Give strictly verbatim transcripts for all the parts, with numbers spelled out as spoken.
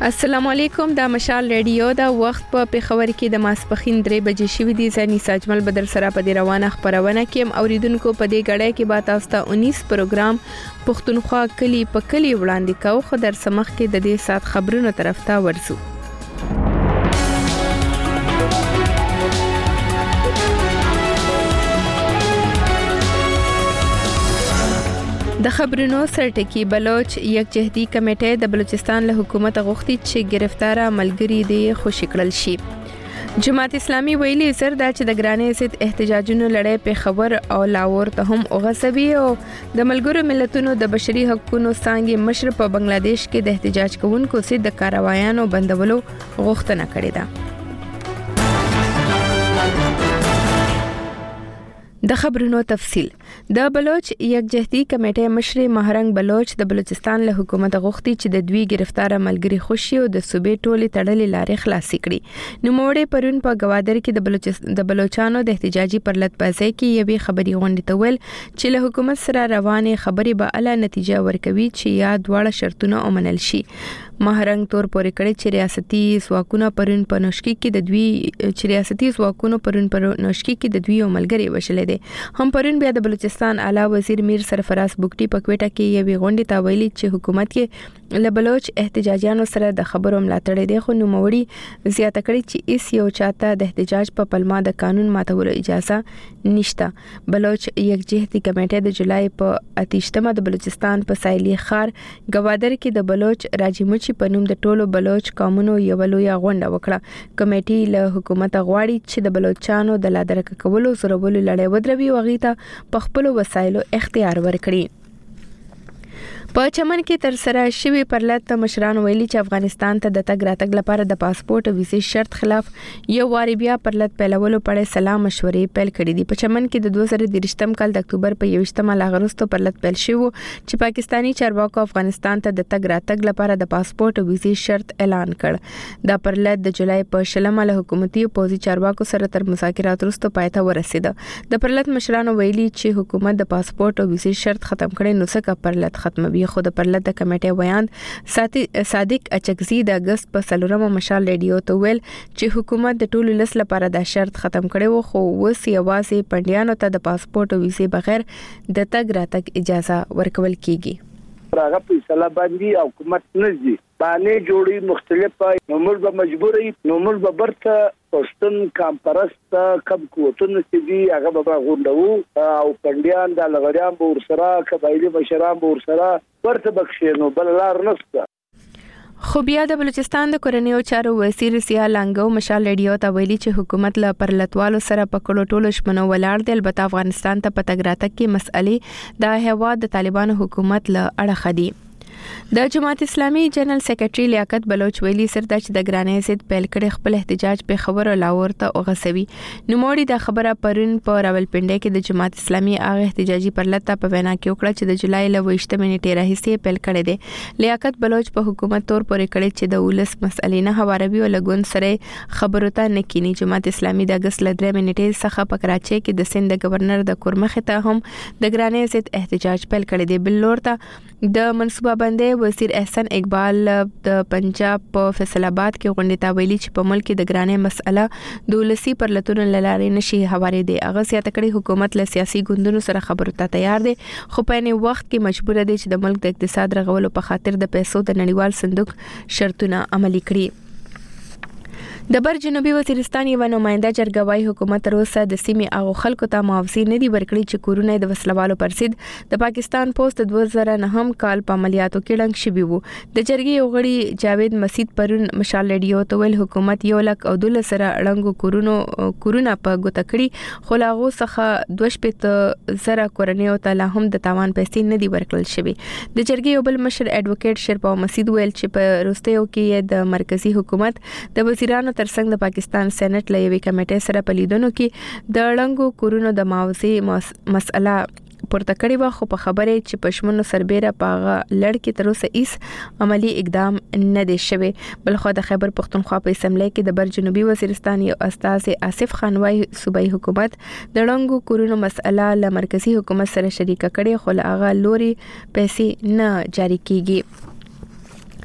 السلام علیکم، دا مشال ریډیو دا وخت په پیښور کې د ماسپخین درې بجې شوې دي. زنی ساجمل بدر سره په دې روانه خبرونه کې هم اوریدونکو په دې غړې کې با تاسو ته انیس پروګرام پښتونخوا کلی په کلی وړاندې کوو. خو در سمخ کې د دې سات خبرونو طرف ته ورسو. د خبرونو سرټکی بلوچ یکجهتي کمیټه د بلوچستان له حکومت غوښتي چې گرفتار ملګری دی خوشی کړل شي. جماعت اسلامي ویلي زر دا چې د ګرانې ضد احتجاجونو لړۍ په خبر او لاور ته هم اوغسبي او د ملګرو ملتونو د بشري حقوقو څنګه مشر په بنگلاديش کې د احتجاج کوونکو سي د کاروایانو بندولو غوښتنه کړې ده. د خبرونو تفصيل. د بلوچ یکجهتي کمیټه مشر مهرنګ بلوچ د بلوچستان له حکومت غوښتي چې د دوی گرفتار ملګری خوشي او د صوبې ټولي تړلې لارې خلاصې کړي. نو موړې پرون په گوادر کې د بلوچ د بلوچستانو د احتجاجي پرلط بازي کې یوې خبري غونډه تول چې له حکومت سره روانه خبري به اعلی نتیجه ورکوي چې یا دواړه شرطونه ومنل شي. مهرنګ تور پورې کړي چې ریاستي ځواکونه پرون په نوشکی کې د دوی چې ریاستي ځواکونه پرون په نوشکی کې د دوی ملګری وشلې دي. هم پرون بیا د بلوچستان اعلی وزیر میر سرفراز بوګټي په کوټه کې یوې غونډه ته ویلي چې حکومت کې له بلوچ احتجاجیانو سره د خبرو ملاتړ دي. خو نو موړي زیاته کړي چې ایس یو چاته د احتجاج په پلمه د قانون ماتولو اجازه نشته. بلوچ یکجهتي کمیټه د جولای په اتیشتمه د بلوچستان په سایلی خار گوادر کې د بلوچ راجموچ په نوم د ټولو بلوچ قومونو یو لوی غونډه وکړه. کمیټې له حکومت غواړي چې د بلوچستانو د لادرک کولو سرولو لړۍ ودروي او غیته په خپل وسایلو اختیار ورکړي. په چمن کې تر سره شوی پرلط مشران ویلي چې افغانستان ته د تګ راتګ لپاره د پاسپورت او ویزې شرط خلاف یو واری بیا پرلط پیلولو پړې سلام مشورې پیل کړې دي. په چمن کې د دوه زره دریشتم کال د اکتوبر په یوشتمه لاغرستو پرلط پیل شو چې پاکستانی چارواکو افغانستان ته د تګ راتګ لپاره د پاسپورت او ویزې شرط اعلان کړ. دا پرلط د جولای په شلمه له حکومتي او پوزي چارواکو سره تر مذاکرات وروسته پاتې ورسېده. د پرلط مشران ویلي چې حکومت د پاسپورت او ویزې شرط ختم کړي نو څنګه پرلط ختموي. خو د پرلط د کمیټې ویاند صادق اچکزي د اگست په سلورمه مشال ریډیو ته ویل چې حکومت د ټولو لس لپاره دا شرط ختم کړي وو خو وس یوازې پندیانو ته د پاسپورت او ویزې بغیر د تګ راتګ اجازه ورکول کیږي. راغه په سلا باندې حکومت نزدي باندې جوړي مختلفه نو موږ به مجبوري نو موږ به برته پښتون کمپرست کب کوتون چې دی هغه به غونډو او پندیان د لغړیان به ورسره قبایلی مشران به ورسره ورته بخښنو بل لار نشته. خو بیا د بلوچستان د کورنیو چارو وزیر سیا لانګو مشال ریډیو ته ویلي چې حکومت له پرلطوالو سره په کړو ټولو شمنو ولاړ دی. البته افغانستان ته په تګ راتګ کې مسئلې د هیواد د طالبانو حکومت له اړخ دي. د جماعت اسلامي جنرال سیکریټري لیاقت بلوچ ویلي سردا چې د ګرانې ضد پیل کړي خپل احتجاج په خبر او لاور ته اوغسوي. نو موړي د خبره پرون په راولپنډي کې د جماعت اسلامي اغه احتجاجي پرلطه په وینا کې وکړه چې د جولای له وشتمه نیټه راهیسې پیل کړي دي. لیاقت بلوچ په حکومت تور پورې کړي چې د ولس مسئلې نه هواروي او لګون سره خبرو ته نکینی. جماعت اسلامي د اگست له درې نیټه څخه په کراچۍ کې د سند گورنر د کورمخ ته هم د ګرانې ضد احتجاج پیل کړي دي. بل لور ته د منصوبه بندي وزیر احسان اقبال د پنجاب په فیصل آباد کې غونډه تا ویلي چې په ملک کې د ګرانې مسأله د ولسی پرلطونو لارې نشي هواري دي. هغه سیاته کړي حکومت له سیاسي ګوندونو سره خبرو ته تیار دي خو په نه وخت کې مجبور دي چې د ملک د اقتصاد رغولو په خاطر د پیسو د نړیوال صندوق شرطونه عملي کړي. د بر جنوبي وزیرستان یو نماینده جرګوي حکومت روسه د سیمې او خلکو ته معاوضه نه دی ورکړي چې کورونه د وسلوالو پر ضد د پاکستان پوسټ د دوه زره نهم کال په عملیاتو کې ډنګ شوی وو. د جرګې غړي جاوید مسید پرون مشال ریډیو ته ویل حکومت یو لک او دول سره اړنګو کورونو کورونه په ګوته کړي خو لاغو څخه دوه شپږ زره کورنیو ته لا هم د تاوان پیسې نه دی ورکړل شوی. د جرګې یو بل مشر اډوکیټ شرپا مسید ویل چې په روستیو کې د مرکزی حکومت د وزیرانو ترڅنګ د پاکستان سېنات له یوې کمیټې سره په لیدونو کې د اړنګو کورونو د معاوضې مسله پورته کړی و خو په خبره چې پښمنو سربېره پاغه لړ کې تر اوسه هیڅ عملی اقدام نه دی شوی. بل خو د خیبر پختونخوا په اسمبلی کې د بر جنوبي وزیرستان یو استاذ آصف خان وايي صوبایي حکومت د اړنګو کورونو مسله له مرکزی حکومت سره شریک کړي خو هغه لوري پیسې نه جاری کیږي.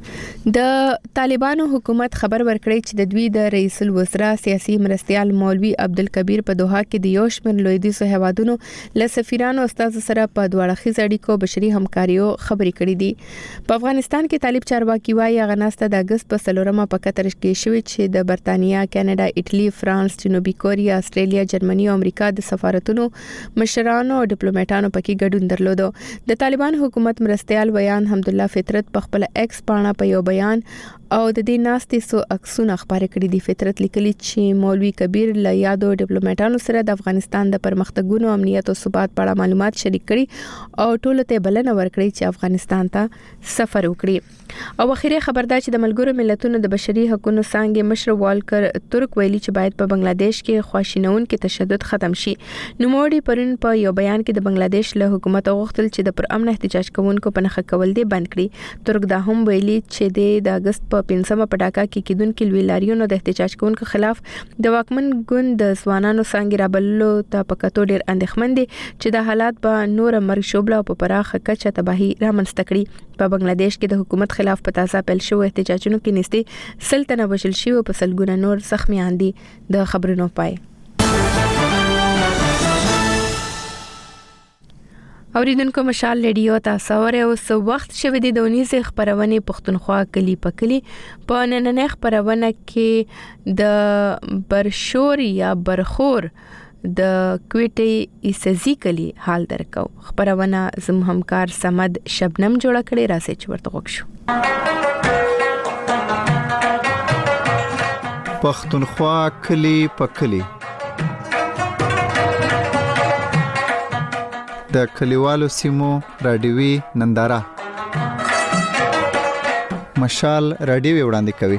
د طالبانو حکومت خبر ورکړی چې د دوی د رئیس الوزرا سیاسي مرستيال مولوي عبدالکبیر په دوحه کې د یو شمېر لویدیځو هیوادونو له سفیرانو استاد سره په دواړه خیز اړیکو بشري همکاریو خبرې کړې دي. په افغانستان کې طالب چارواکي وايي غناسته د اگست په څلورمه په قطر کې شوې چې د برتانیا، کاناډا، ایټالي، فرانس، جنوبي کوریا، استرالیا، جرمني او امریکا د سفارتونو مشرانو او ډیپلوماټانو پکې ګډون درلودو. د طالبان حکومت مرستيال بیان حمد الله فطرت په خپل ایکس پاڼه په یو بیان او د دې ناستې سو عکسونه خبرې کړې دي. فطرت لیکلي چې مولوي کبیر له یادو ډیپلوماټانو سره د افغانستان د پرمختګونو، امنیت او ثبات په اړه معلومات شریک کړي او ټول ته بلنه ورکړي چې افغانستان ته سفر وکړي. او اخیری خبردار چې د ملګرو ملتونو د بشري حقوقو څنګه مشر والکر ترک ویلي چې باید په بنگلاديش کې خواشینون کې تشدد ختم شي. نوموړي پرون په یو بیان کې د بنگلاديش له حکومت غوښتل چې د پر امن احتجاج کوونکو په نخښه کول دي بند کړي. ترک دا هم ویلي چې د اگست په پنځمه په ډاکا کې کېدونکو لوی لاریونو د احتجاج کوونکو خلاف د واکمن ګوند د ځوانانو څنګه رابللو ته په کتو ډیر اندېښمن دي چې د حالات به نور مرګ شوبله او په پراخه کچه تباہي رامنځته کړي. په بنگلاديش کې د حکومت خلاف په تازه پیل شو احتجاجونو کې نږدې سلطنه وشل شي او په سلګونه نور زخمیان دي. د خبرونو پای اوریدونکو مشال ریډیو تاسو اورئ او سو وخت شوه د دونیزه خبرونه پښتونخوا کلی پکلی په نننې خبرونه کې د برشور یا برخور د کوټي ایسزی کلی حال درکو. خبرونه زم همکار سمد شبنم جوړ کړي راسي چې ورته وښو. پښتونخوا کلی پکلی د کلیوالو سیمو رادیوي ننداره مشال رادیو وړاندې کوي.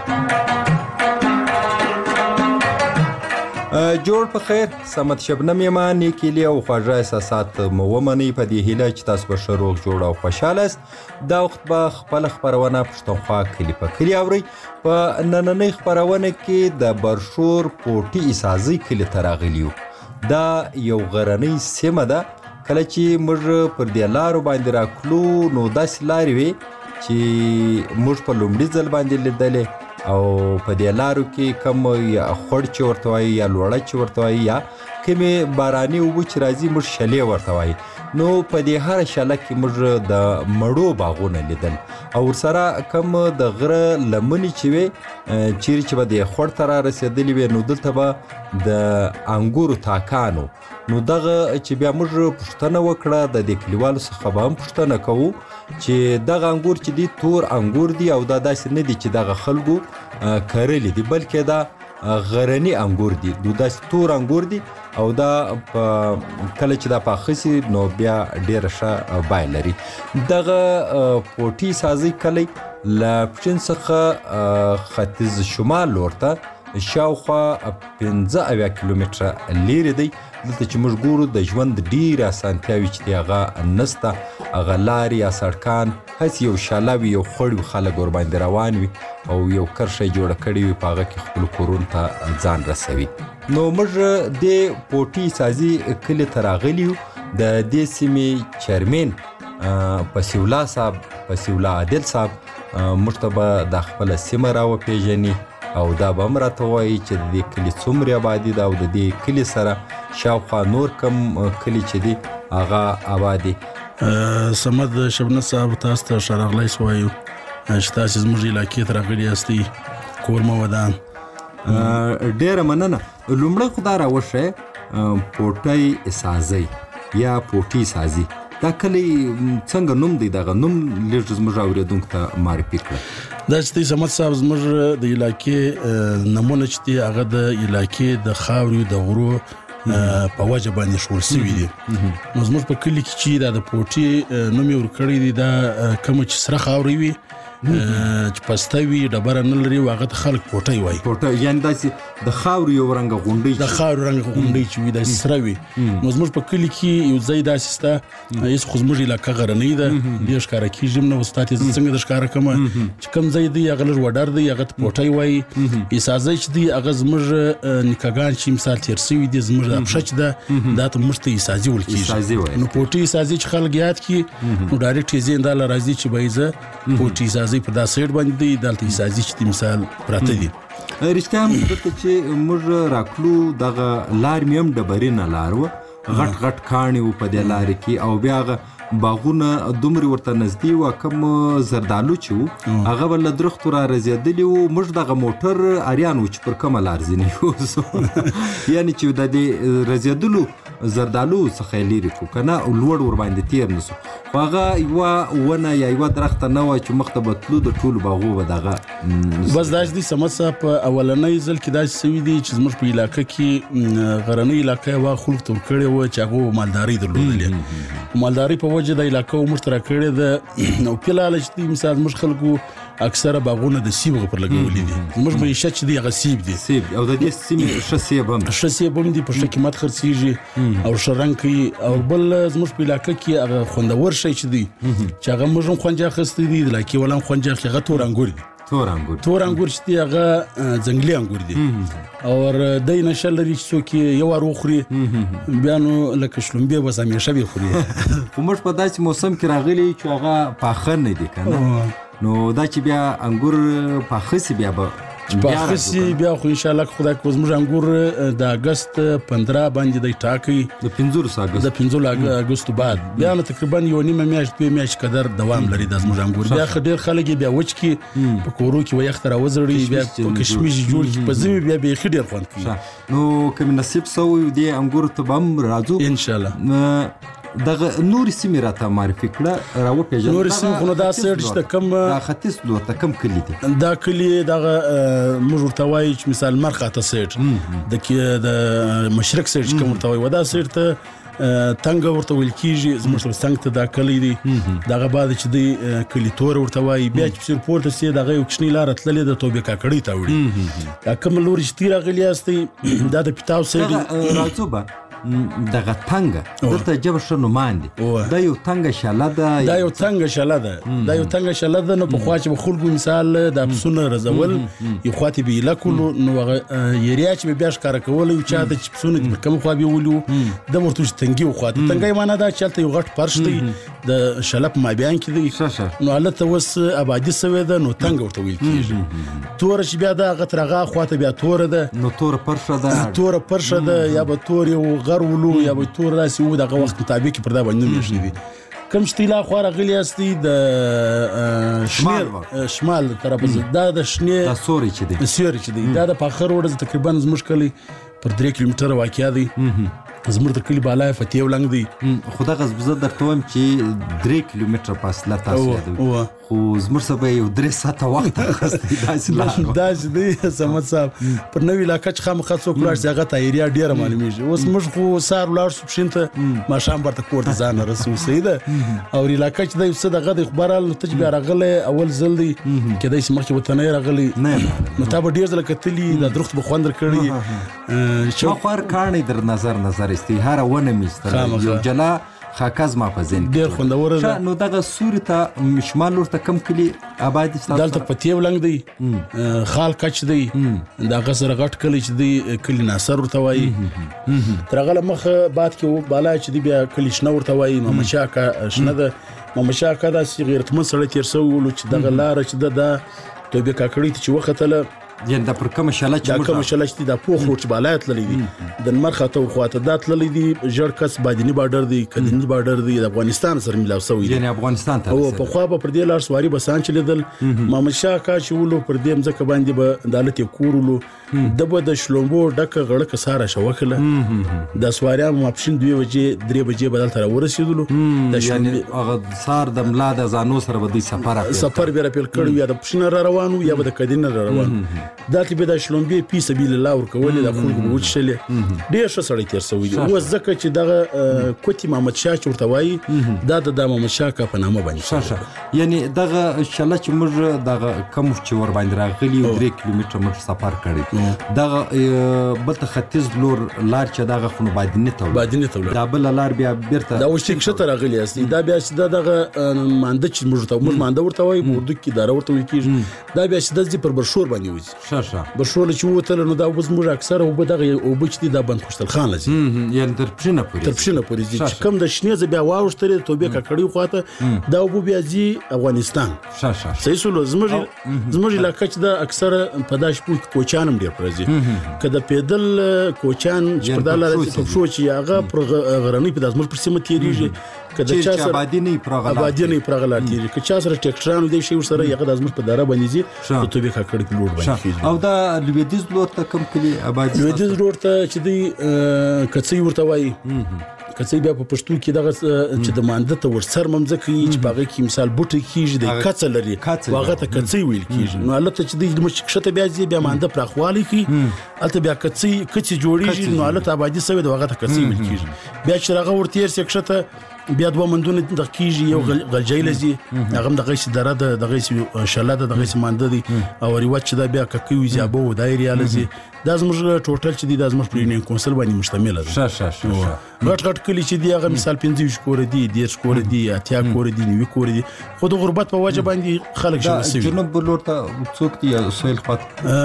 جوړ په خیر سمت شبنم یما نیکلی او خواږه احساسات مو ومني په دې هیله چې تاسو به شروع جوړ او خوشاله است. دا وخت به خپل خبرونه پښتونخوا کلی په کلی اوري. په نننۍ خبرونه کې د برشور پوټي اسازي کلی تراغلیو. دا یو غرنۍ سیمه ده. کله چې موږ پر دې لارو باندې راکلو نو داسې لارې وي چې موږ په لومړي ځل باندې لیدلې او په دې لارو کې کم یا خړ چې ورته وایي یا لوړه چې ورته وایي یا کومې باراني اوبه چې راځي موږ شلې ورته وایي. نو په دې هر شله کې موږ د مړو باغونه لیدل او ورسره کم د غره لمنې چې وي چیرې چې به د خړ ته را رسېدلې وي نو دلته به د انګورو تاکانو. نو دغه چې بیا موږ پوښتنه وکړه د دې کلیوالو څخه به هم پوښتنه کوو چې دغه انګور چې دي تور انګور دي او دا داسې نه دي چې دغه خلکو کرلي دي بلکې دا غرني انګور دي. دو داسې تور انګور دي او دا کله چې دا پاخه سي نو بیا ډېره ښه بای لري. دغه پوټي سازي کلی له پښین څخه ختیځ شمال لور ته شاوخوا پنځه اویا کیلومتره لیرې دی. دلته چې موږ ګورو د ژوند ډېرې اسانتیاوې چې دي هغه نسته. هغه لارې یا سړکان هسې یو شاله وي، یو خړ وي، خلک ورباندې روان وي او یو کرښه یې جوړه کړې وي په هغه کې خپلو کورونو ته ځان رسوي. نو موږ دې پوټي سازي کلي ته راغلي یو. د دې سیمې چیرمین پسیولا صاحب پسیولا عادل صاحب موږ ته به دا خپله سیمه راوپېژني او دا به هم راته وایي چې د دې کلي څومره آبادي ده او د دې کلي سره شاوخوا نور کم کلي چې دي هغه آبادي. سمد شبنم صاحب تاسو ته ښه راغلاست وایو چې تاسو زموږ علاقې ته راغلي یاستئ. کور مو ودان. ډېره مننه. لومړی خو دا راوښیه پوټی سازی یا پوټي سازي دا کلی څنګه نوم دی؟ دغه نوم لږ زموږ اورېدونکو ته معرفي کړه. دا چې دی سمد صاحب زموږ د علاقې نمونه چې دی هغه د علاقې د خاورې د غرو په وجه باندې شول سوي دي. نو زموږ په کلي کې چې دا د پوټي نوم یې ورکړی دی دا کومه چې سره خاورې وي چې پسته وي ډبره نه لري هغه ته خلک پوټی وایي. پوټی یعنې داسې د خاورې یو رنګه غونډۍ د خاورې رنګه غونډۍ چې وي داسې سره وي. نو زموږ په کلي کې یو ځای داسې شته هېڅ خو زموږ علاقه غرنۍ ده ډېر ښکاره کېږي هم نه. اوس تا ته زه څنګه د ښکاره کړمه چې کوم ځای دی هغه لږ وډر دی هغه ته پوټی وایي. ایسازی چې دی هغه زموږ نیکهګان چې مثال تېر سوي دي زموږ دا پښه چې ده دا ته موږ ته ایسازي ویل کېږي. نو پوټي ایسازي چې خلک یاد کړي نو ډایرکټ یې ذهن دا له راځي چې به یې زه پوټي راځي په دا سایډ باندې دی دلته سازي چې مثال پراته دي رښتیا هم دلته چې موږ راکلو دغه لار مې هم ډبرینه لار وه غټ غټ کاڼي وو په دې لارې کې او بیا هغه باغونه دومره ورته نږدې وه کوم زردالو چې وو هغه به له درختو را رزېدلي وو موږ دغه موټر اریان وو چې پر کومه لار ځینې یوسو یعنې چې د دې رزېدلو زردالو څخه یې لرې کړو که نه لوړ ورباندې تېر نه سو خو هغه یوه ونه یا یوه درخته نه وه چې مخته به تلو د ټولو باغو به دغه بس داسې دي سمت صاحب په اولنی ځل کې داسې سوي دي چې زموږ په علاقه کې غرنۍ علاقه یې وا خلق ته ورکړې وه چې هغو مالدارۍ درلودلې مالدارۍ په وجه د علاقه موږ ته راکړې ده نو فلحال چې دی مثال زموږ خلکو اکثره باغونه د سیب پر لګولي دي زموږ معیشت چې دی هغه سیب دي سیب او د دې سیمې ښه سیب هم ښه سیب هم دي په ښه قیمت خرڅېږي او ښه رنګ کوي او بل زموږ په علاقه کې هغه خوندور شی چې دی چې هغه موږ هم خوند اخیستی دي د علاقې والا هم خوند اخلي هغه تور انګور دي تور انګور تور انګور چې دی هغه ځنګلي انګور دي او دی نشه لري چې څوک یو وار وخوري بیا نو لکه شلومبې بس همیشه به خوري خو موږ په داسې موسم کې راغلي چې هغه پاخه نه دي که نه نو دا چې بیا انګور پاخه سي بیا به پاخه سي بیا خو انشاءالله که خدای کوز موږ انګور د اګست پندرہ باندې دی ټاکي د پنځلس اګست د پنځلس اګست بعد بیا نو تقریبا یو نیمه میاشت دوه میاشت قدر دوام لري د زموږ انګور بیا ډېر خلک بیا وچ کی په کورو کې وي اختر وزړي بیا په کشمش جوړ کی په زمي بیا به خډیر خوند کوي نو کوم نصیب سو دی انګور ته بم راځو ان شاء الله دغه نور سیمې راته معرفي کړه راوپېژنه نور سیمې خو نو دا سیټ چې د کم دا ختیځ لور ته کم کلي دي دا کلي دغه موږ ورته وایو چې مثال مرخاته سیټ د کې د مشرق سیټ چې کوم ورته وایو دا سیټ ته تنګ ورته ویل کېږي زموږ څنګ ته دا کلی دی دغه بعد چې دی کلي تور ورته وایي بیا چې پسې پورته سي دغه یو کوچنۍ لاره تللې ده توبې کاکړۍ ته وړي دا کوم لوري چې تی راغلي یاستئ دا د پیتاو سیټ راځو به دغه تنګه دلته جبه ښه نومان دي دا یو تنګه شاله ده دا یو تنګه شاله ده دا یو تنګه شاله ده نو پخوا چې به خلکو مثال د پسونه رزول یو خواته به ایله کولو نو هغه یریا چې به بیا ښکاره کولی چا ته چې پسونه دې پر کومه خوا بیولي وو ده ورته چې تنګي وخواته تنګی معنا دا چې هلته یو غټ فرش دی د شاله په مابیان کې دی نو هلته اوس ابادي سوې ده نو تنګه ورته ویل کېږي توره چې بیا دا هغه تر هغه خواته بیا توره ده نو توره پرشه ده توره پرشه ده یا به تور یو ولو یا به تور راسي وو دغه وخت مطابق پر دا باندې میشي دي کوم شتیلا خو راغلی استي د شمال شمال طرف دا د شنه د سوري چې دي سوري چې دي دا د پاخر وړ تقریبا زموږ کلی پر درې کیلومتره واقع دی زموږ د کلی بالا فتیو لنګ دی خو دغه زه درته وایم چې درې کیلومتره فاصله تاسو یادوي خو زموږ سبا یو درې ساعته وخت اخیستی داسې لار داسې دی سمت صاحب پر نوې علاقه چې خامخا څوک ولاړ شي هغه ته ایریا ډېره معلومیږي اوس موږ خو سهار ولاړ شو پښین ته ماښام برته کور ته ځان رسو صحیح ده او علاقه چې دی څه دغه د خبرال ته چې بیا راغلی اول ځل دی کېدای شي مخکې ورته نه راغلی نو تا به ډېر ځله کتلي د درخت به خوند درکړي شاوخوا کاڼي در نظر نظر استی هر ونه میستره یو جلا خاکز ما په ذهن ډېر خوندوره ده نو دغه سوري ته شمال لور ته کم کلي آباد دي دلته پتیو لنګ دی خال کچ دی دغه سره غټ کلی چې دی کلی ناصر ورته وایي تر هغه مخه بعد کې بالا چې دی بیا کلی شنه ورته وایي مامشاکا شنه ده مامشاکا داسې غیرتمند سړی تېر سوی ولو چې دغه لاره چې ده دا توبې کاکړۍ ته چې وختله یعنې دا پر کومه شاله چې دا کومه شاله چې دا پوخ روډ چې بالا تللی دي د لمر خاته خواته دا تللی دي ژړ کس بادینی بارډر دی کدنی بارډر دی د افغانستان سره ملاو سوی یعنې افغانستان ته او په خوا به پر دې لار سواري بسان چلیدل محمد شاه کا چې ولو پر دې مځکه باندې به عدالت یې کورولو د به د شلومبو ډکه غړکه ساره شوکله د سواریان ماپښین دوه بجې درې بجې بدل تر ورسېدلو یعنې هغه سار د ملا د زانو سره به دوی سفر سفر بیا پیل کړو یا د پښین را روانو یا به د کدنی را روانو دا چې به د شلومبې پی سبیل الله ورکولې د خلکو به وچشلې ډېر ښه سړی تېر سوی دی اوس ځکه چې دغه کوتي محمد شاه چې ورته وایي دا د محمد شاه کا په نامه باندې ښه ښه یعنې دغه شله چې موږ دغه کم چې ور باندې راغلي درې کیلومتره موږ سفر کړی دغه بل ته ختیځ لور لار چې دغه خو نو بادینې ته بادینې ته دا بله لار بیا بیرته دا اوس چې ښکته راغلي یاستئ دا بیا چې دا دغه مانده چې موږ ورته موږ مانده ورته وایو په اردو کې اداره ورته ویل کېږي دا بیا چې دا ځي پر برشور باندې وځي ښه ښه برشول چې وتل نو دا اوبه زموږ اکثره اوبه دغه اوبه چې دي دا بند خوشتل خان لځي یعنې تر پښې نه پورې تر پښې نه پورې ځي چې کوم د شنې ځای بیا واوښتلې توبې ککړې خواته دا اوبه بیا ځي افغانستان ښه ښه صحیح سولو زموږ زموږ علاقه چې دا اکثره په دا شپو کې کوچان هم ډېر پرځي که د پیدل کوچان چې په دا لاره په پښو چې هغه پر غرنۍ په زموږ پر سیمه تېرېږي که د چا سره آبادي نه پرغه آبادي نه پرغه لار تېرېږي که چا سره ټیکټرانو دی شی ورسره هغه د زموږ په دره باندې ځي د توبې ککړې په لور باندې کېږي او دا لویدیځ لور ته کوم کلي آبادي لویدیځ لور ته چې دی کڅۍ ورته وایي کڅۍ بیا په پښتو کې دغه چې د مانده ته ورسر ممځکه یي چې باغې کې مثال بوټي کېږي د کڅه لري واغه ته کڅۍ ویل کېږي نو البته چې د مشکشته بیا ځي بیا مانده پراخوالی کې البته بیا کڅۍ کڅۍ جوړیږي نو البته آبادي سوي د واغه ته کڅۍ ویل کېږي بیا چې راغه ورتیر سکشته بیا دوه مندونه د کیږي یو غلجی لذي هغه د غیس دره د غیس شله د غیس مانده دي او ریوت چې دا بیا ککوي زیابو دایري لذي دا زموږ ټوټل چې دی دا زموږ پرینین کونسل باندې مشتمل ده ښه ښه ښه غټ غټ کلی چې دی هغه مثال پنځه کور دي ډیر کور دي اتیا کور دي نیو کور دي خو د غربت په وجه باندې خلک شوي سي جنوب لور ته څوک دی سویل خط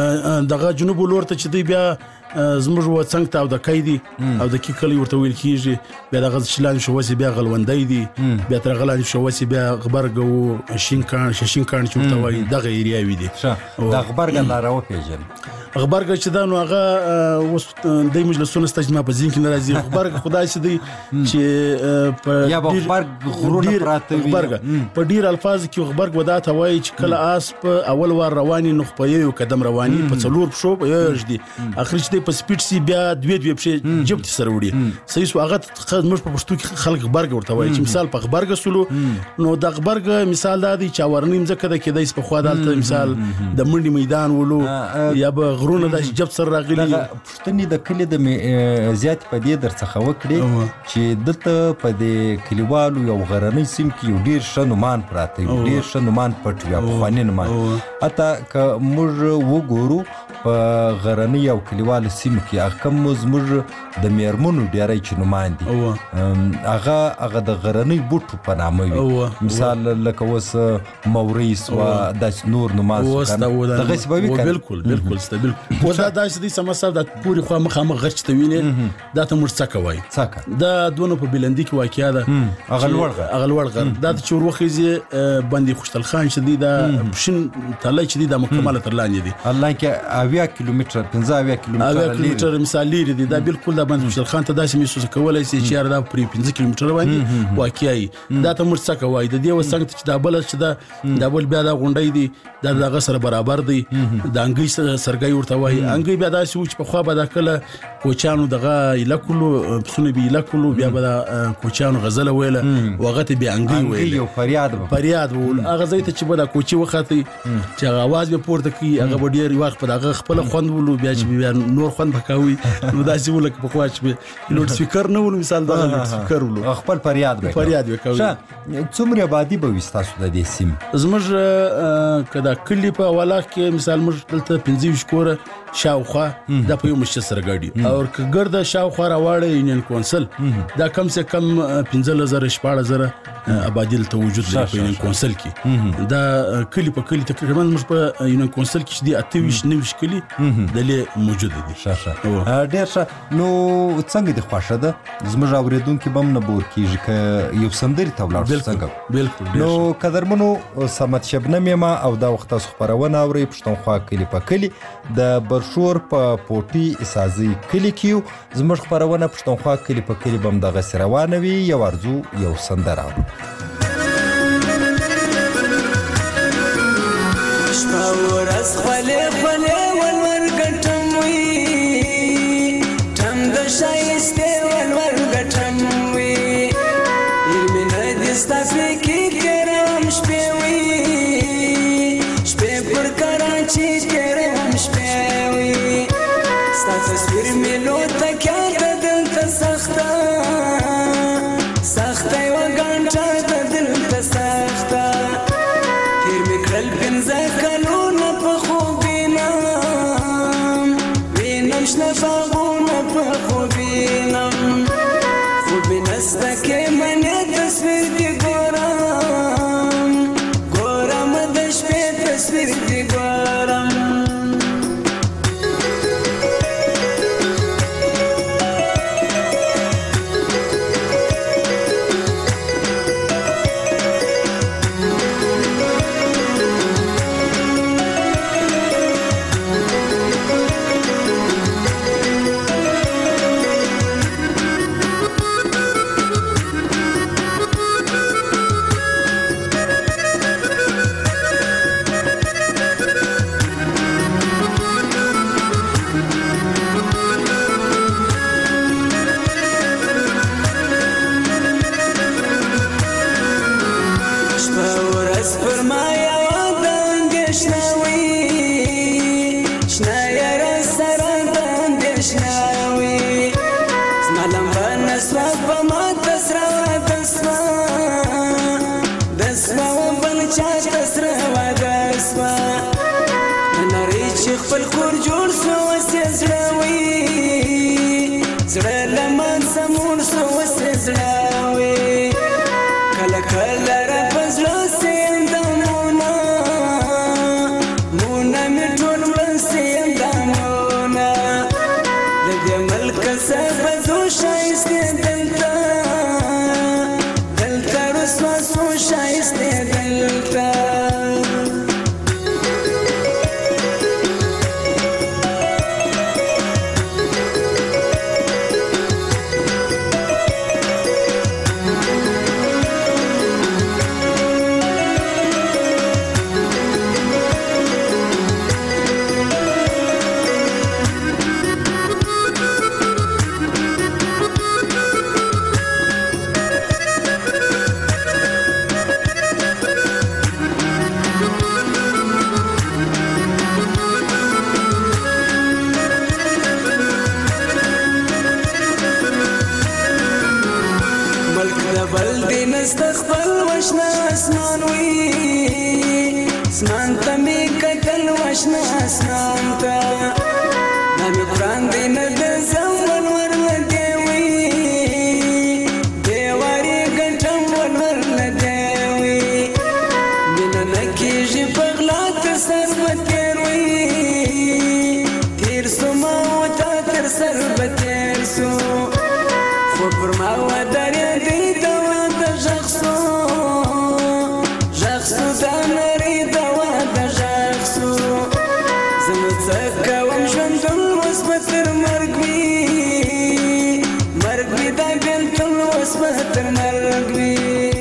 دغه جنوب لور ته چې دی بیا زموږ و څنګه تا او د کیدی او د کی کلی ورته ویل کیږي بیا د غز شلان شو وسی بیا غلوندای دي بیا تر غلان شو وسی بیا غبرګو شینکان شینکان چې ورته وایي دغه ایریا وی دي د غبرګ لارو پیژن غبرګ چې دا نو هغه اوس د مجلسونو استجماع په ځین کې ناراضي غبرګ خدای چې دی چې په یا غبرګ غرونه پراته وي غبرګ په ډیر الفاظ کې غبرګ ودا ته وایي چې کله اس په اول وار رواني نو په یو قدم رواني په څلور شو په یو دي اخر چې په سپیډ سی بیا دوی دوی په جبت سره وړي صحیح سو هغه خدمت په پښتو کې خلک غبرګ ورته وایي چې مثال په غبرګ سلو نو د غبرګ مثال دا دی چې ورنیم ځکه د کېدای په خوا دالته مثال د منډي میدان ولو یا به غرونه د جبت سره راغلي پښتني د کلی د زیات په دې درڅخه وکړي چې دته په دې کلیوالو یو غرنۍ سیم کې یو ډیر شنومان پراته یو ډیر شنومان پټ یا په خواني نومان اته که موږ وګورو په غرنۍ او کلیوالو سیمو کې هغه کوم زموږ د میرمنو ډیری چې نومان دي هغه هغه د غرنۍ بوټو په نامه وي مثال لکه اوس موریس و د نور نومان دغه سبب بالکل بالکل ستبل و دا داسې دي سمسر د پوری خو مخامخ غچ ته ویني دا ته مرڅکه وای څکه دا دونه په بلندی کې واقعیا ده هغه لوړغه هغه لوړغه دا چې وروخیزه باندې خوشتل خان چې دی دا شین تله چې دی دا مکمل تر لاندې دی الله کې اویا کیلومتر پنځه اویا کیلومتر مثال لري دی دا بالکل دا باندې خوشتل خان ته داسې محسوس کولای شي چې دا پرې پنځه کیلومتر باندې واقعي دا ته مرڅکه وای د دې وسنګ چې دا بل چې دا دا بل بیا دا غونډې دی دا دغه سره برابر دی د انګي سرګي ورته وای انګي بیا داسې و چې په خوا به دا کله کوچانو دغه الکلو پسونه بي الکلو بیا به دا کوچانو غزله ویله وغه ته بیا انګي ویل یو فریاد فریاد ول هغه زیت چې به دا کوچي وخته چې आवाज به پورته کی هغه ډیر وخت په دغه خپل خوند ولو بیا چې بیا نور خوند بکاوي نو داسې ولک په خوا چې لوډ سپیکر نه ول مثال دا لوډ سپیکر ولو خپل فریاد به فریاد وکاوي څومره آبادی به وستاسو د دې سیم زموږ کدا کلی په ولاخ کې مثال موږ دلته پنځه کوره شاوخوا د په یو مشت سره ګاډي او ګرد شاوخوا راوړې یونین کونسل دا کم سے کم پنځه هزار شپږ هزار آبادی ته وجود لري په یونین کونسل کې دا کلی په کلی تقریبا موږ په یونین کونسل کې دي اته ویش نویش کلی دلې موجود دي شاشه ډیر ښه نو څنګه د خوښه ده زموږ اوریدونکو بم نه بور کیږي ک یو سندري تولاړ څنګه بالکل نو قدرمنو سمت شبنم ما او دا وخت خبرونه اوري پښتونخوا کلی په کلی د برشور په پوټي اسازي کلی کیو زموږ خبرونه پښتونخوا کلی په کلی بم دغه روانه وي یو ارزو یو سندره ورځ خپلې خپلې ولور ګټم وي تم د شایسته ولور ګټم وي علمي نه دي ستاسو کې کرم شپې وي شپې پر کراچي کرم شپې وي ستاسو تصویر ملو تکیا د دلته سخته سخته و ګانټه د دلته سخته تیر میکړل پنځه شنفاغونه په خوبینم خوبینسته کې منې تصویر دی ګورم ګورم د شپې تصویر دی ګورم اشناوي زمالم بنسوا بما تسرا دسوا دسوا وبنچا تسرا ودسوا ناري شيخ بالكور جوړ سو وسزړوي زړه لمن سمون سو وسزړوي کله کله را پزړه سندمونا مونا میټون ورسندمونا دغه ملک سب زو شایسته دلتا دلتا رسوا سو شایسته دلتا استقبل وشنا اسمان وي اسمان ته می کتل وشنا اسمان ته نامي قران دین د زمون ورلګي وي دیواري ګټم ورلګي وي من نکیږي بغلات سر وتر وي تیر سما وتا تر سر وتر سو خو پر ما ودارې دی جخصو جخصو دا نری دوا دا جخصو زمڅکه وم ژوندون اوس به تر مرګ وي مرګ وي دا بېلتون اوس به تر مرګ وي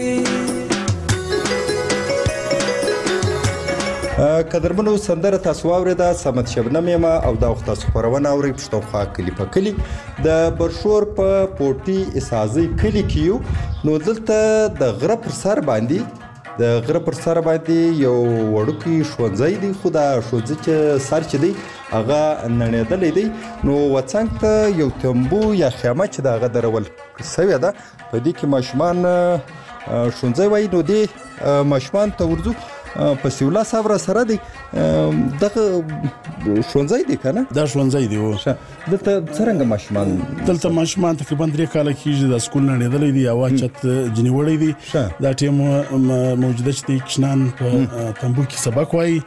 قدرمنو سندره تاسو واورېده صمد شبنم یم او دا وخت تاسو خپرونه اورئ پښتونخوا کلي په کلي د برشور په پورټي اسازي کلي کې یو نو دلته د غره پر سر باندې د غره پر سر باندې یو وړوکی ښوونځی دی خو دا ښوونځي چې سر چې دی هغه نړېدلی دی نو وڅنګ ته یو تمبو یا خیمه چې د هغه درول سوې ده په دې کې ماشومان ښوونځی وایي نو دې ماشومان ته ورځو په سیولا صاحب را سره دی دغه ښوونځی دی که نه دا ښوونځی دی و دلته څرنګه ماشومان دلته ماشومان تقریبا درې کاله کېږي دا سکول نړېدلی دی هوا چت ځینې وړی دی دا ټیم موجوده چې دی کشنان په تنبو کې سبق وایي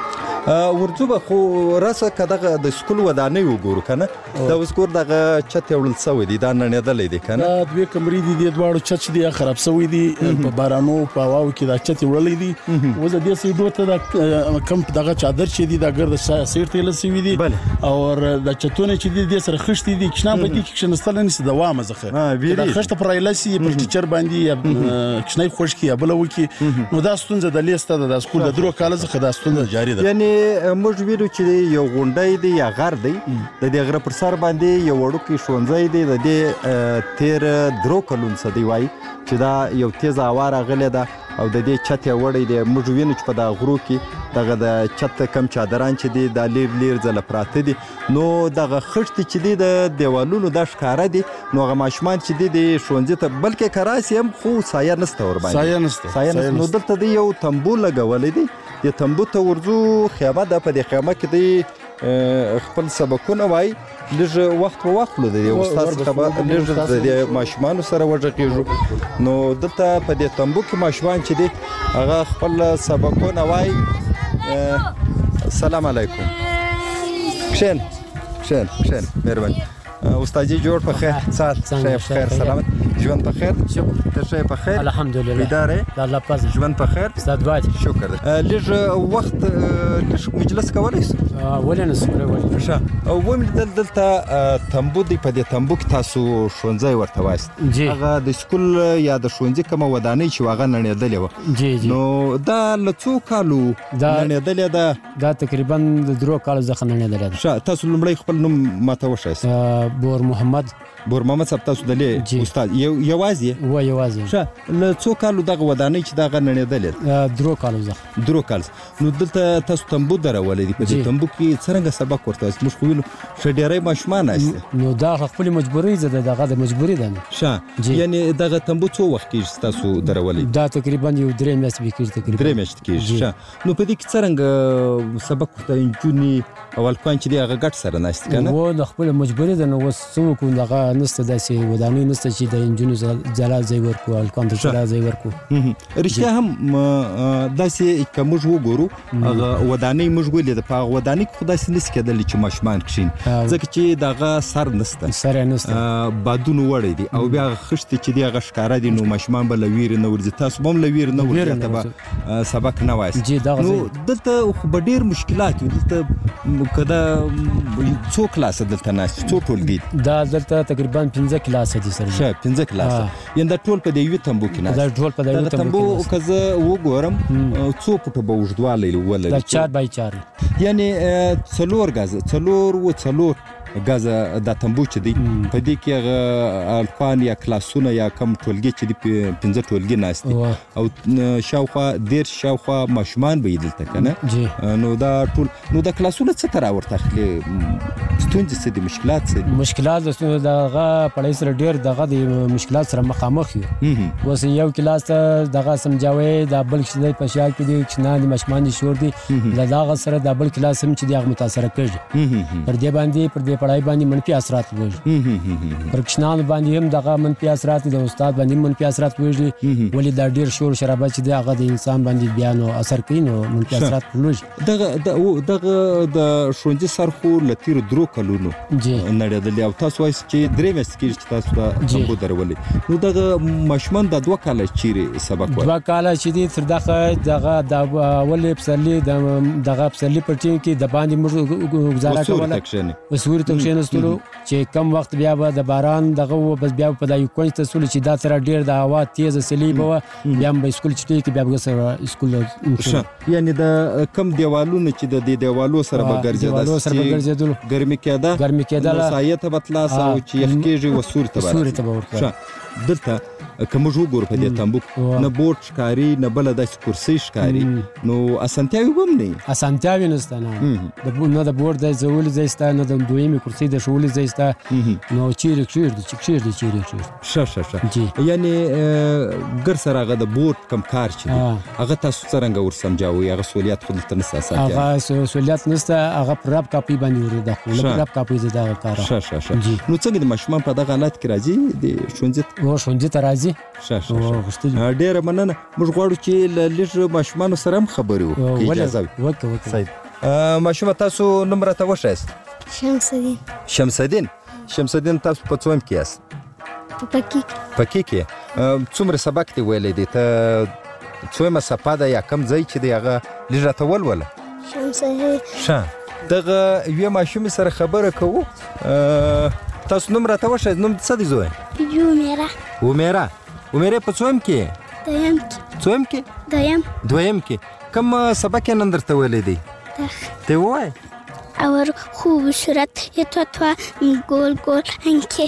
ورځو به خو راسه که دغه د سکول ودانۍ وګورو که نه دا اوس ګور دغه چت یې وړل سوی دی دا نړېدلی دی که نه دا دوې کمرې دي دې دواړو چت چې دی خراب سوی دی په بارانو په هواو کې دا چت یې وړلی دی اوس د دې سایډو ته دا کم دغه چادر چې دی دا ګرده سیټ تېله سوي دي او دا چتونه چې دي دې سره خښتې دي کشنان په دې کې کښېنستلی نه شي د وامه څخه دا خښته پر رایله سي پر ټیچر باندې یا کښنی خوش کړي یا بله وکړي نو دا ستونزه د لیسته ده دا سکول د درو کاله څخه دا ستونزه جاري ده موږ ویلو چې یو غونډی دی یا غر دی د دې غره پر سر باندې یو وړوکی ښوونځی دی د دې تیر درو کلونو څه دی وایي چې دا یو تیزه هوا راغلې ده او د دې چت یې وړی دی موږ وینو چې په دغه غرو کې دغه د چت کم چادران چې دي دا لیر لیر ځله پراته دي نو دغه خښتې چې دي د دیوالونو دا ښکاره دي نو هغه ماشومان چې دي د ښوونځي ته بلکې که راسي هم خو سایه نسته ورباندې سایه نسته سایه نسته نو دلته دی یو تمبو لګولی دی د تمبو ته ورځو خیمه ده په دې خیمه کې دی خپل سبقونه وایي لږ وخت په وخت له دې استاد څخه به لږ د دې ماشومانو سره وغږېږو نو دلته په دې تمبو کې ماشومان چې دي هغه خپل سبقونه وایي السلام علیکم کښېن کښېن کښېن مهرباني استادجي جوړ په خیر سات ښه په خیر سلامت ژوند په خیر شکر ته ښه په خیر الحمدلله بیدار یې د الله فضل ژوند په خیر استاد باید شکر لږ وخت لږ مجلس کولی شو ولې نه سره ولې ښه او ومې لیدل دلته تمبو دی په دې تمبو کې تاسو ښوونځی ورته وایست هغه د سکول یا د ښوونځي کومه ودانۍ چې هغه نړېدلې وه جی جی نو دا له څو کالو نړېدلې ده دا تقریبا د درو کالو څخه نړېدلې ده ښه تاسو لومړی خپل نوم ماته وښایست بور محمد بور محمد صاحب تاسو د لې استاد یوازې و یوازې ښه له څو کالو دغه ودانۍ چې دغه نړېدلې درو کالو څخه درو کال نو دلته تاسو تمبو درولې دي په دې تمبو کې څرنګه سبق ورته تاسو موږ خو وینو چې ډېری ماشومان هسته نو دا خپل مجبوري ده دغه د مجبوري ده ښه یعنی دغه تنبو څو وخت کېږي تاسو درولې دا تقریبا یو درې میاشتې کېږي تقریبا درې میاشتې کېږي ښه نو په دې کې څرنګه سبق ورته نجونې او هلکان چې دي هغه ګډ سره ناست که نه و د خپل مجبوري ده نو اوس څه وکړو دغه نشته داسې ودانۍ نشته چې د نجونو جلا ځای ورکړو هلکانو ته جلا ځای ورکړو رښتیا هم داسې که موږ وګورو هغه ودانۍ موږ ولیده په هغه ودانۍ کې خو داسې نشي کېدلی چې ماشومان کښېني ځکه چې د هغه سر نشته سر یې نشته بادونه وړی دي او بیا هغه خښتې چې دي هغه ښکاره دي نو ماشومان به له ویرې نه ورځي تاسو به هم له ویرې نه ورځي ته به سبق نه وایاست نو دلته خو به ډېر مشکلات وي دلته که دا څو کلاسه دلته ناست څو ټولګي دا دلته تقریبا پنځه کلاسه دي سره ښه پنځه کلاسه یعنې دا ټول په د یوې تنبو کې ناست دا ټول په د یوې تنبو که زه وګورم څو فوټه به اوږدوالی ولري دا چار بای چار یعنې څلور ګزه څلور و څلور ګزه دا تنبو چې دی په دې کې هغه الفان یا کلاسونه یا کم ټولګي چې دي پنځه ټولګي ناست دي او شاوخوا دېرش شاوخوا ماشومان به یې دلته که نه نو دا ټول نو دا کلاسونه څه ته راورته اخلي ستونزې څه دي مشکلات څه دي مشکلات دغه پړی سره ډېر دغه د مشکلات سره مخامخ یو اوس یو کلاس ته دغه سمجاوی دا بل چې دی په شیال کې دي کښېنان دي ماشومان دي شور دي د دغه سره دا بل کلاس هم چې دی هغه متاثره کېږي پر دې باندې پر دې پړای باندې منفي اثرات وږي پر کښېنانو باندې هم دغه منفي اثرات د استاد باندې منفي اثرات وږي ولې دا ډېر شور شرابه چې دی هغه د انسان باندې بیا نو اثر کوي نو منفي اثرات وږي دغه دغه د ښوونځي سر خو له تېرو درو کلونو نړېدلي او تاسو وایئ چې درې میاشتې کېږي چې تاسو به تنبو درولې نو دغه ماشومان دا دوه کاله چیرې سبق وایي دوه کاله چې دي تر دغه دغه د ولې پسرلي دغه پسرلي په ټیم کې د باندې موږ ګزاره کوله وسوري ته کښېنستلو چې کم وخت بیا به د باران دغه و بس بیا په دا یو کونج ته سولو چې دا سره ډېر د هوا تیزه سیلۍ به وه بیا هم به سکول چټۍ کې بیا به سره سکول یعنې د کم دیوالونه چې د دې دیوالو سره به ګرځېدل ګرمي کېده ګرمي کېدله سایه ته به تلاس او چې یخ کېږي وسوري ته به سوري ته به ورکړه دلته که موږ وګورو په دې تنبو نه بورډ ښکاري نه بله داسې کرسۍ ښکاري نو اسانتیاوې به هم نه وي اسانتیاوې نشته نه نه د بورډ ځای ځولي ځای شته نه د دویمې کرسۍ د ښوولي ځای شته نو چیرې کښېږدي چې کښېږدي چیرې کښېږدي ښه ښه ښه یعنې ګر سره هغه د بورډ کم کار چې دی هغه تاسو څرنګه ورسمجاوئ هغه سهولیات خو دلته نشته اسانتیا هغه سهولیات نشته هغه په رب کاپي باندې ورده خو په رب کاپي زه دغه کار ښه ښه ښه نو څنګه د ماشومان په دغه حالت کې راځي د ښوونځي ته هو ښوونځي ته راځي ښه ښه ډېره مننه موږ غواړو چې له لږ ماشومانو سره هم خبرې وکړو که اجازه وي وکړه وکړه ماشومه تاسو نوم راته وښایاست شمسدین شمسدین شمسدین تاسو په څوم کې یاست په پکې په کې کې څومره سبق دې ویلی دی ته څویمه صفحه ده یا کم ځای چې دی هغه لږ راته ولوله شمسدین ښه دغه یوې ماشومې سره خبره کوو تاسو نوم راته وښایاست نوم څه دی زوی عمیره عمیره عمیره په څویم کې دویم کې څویم کې دویم دویم کې کوم سبق یې نن درته ویلی دی ته ووایه اور خوب صورت یتوتوا گل گل انکه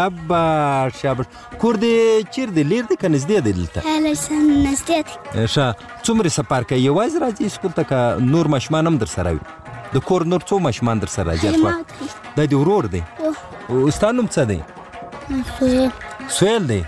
شاباش شاباش کور دې چیرې دی لیر دی که نږدې دی دلته هلسن نږدې دی ښه څومره سفر کوي یوازې راځي سکول ته که نور ماشومان هم در سره وي د کور نور څو ماشومان در سره راځي دا دې ورور دی ستا نوم څه دی سهیل سهیل دی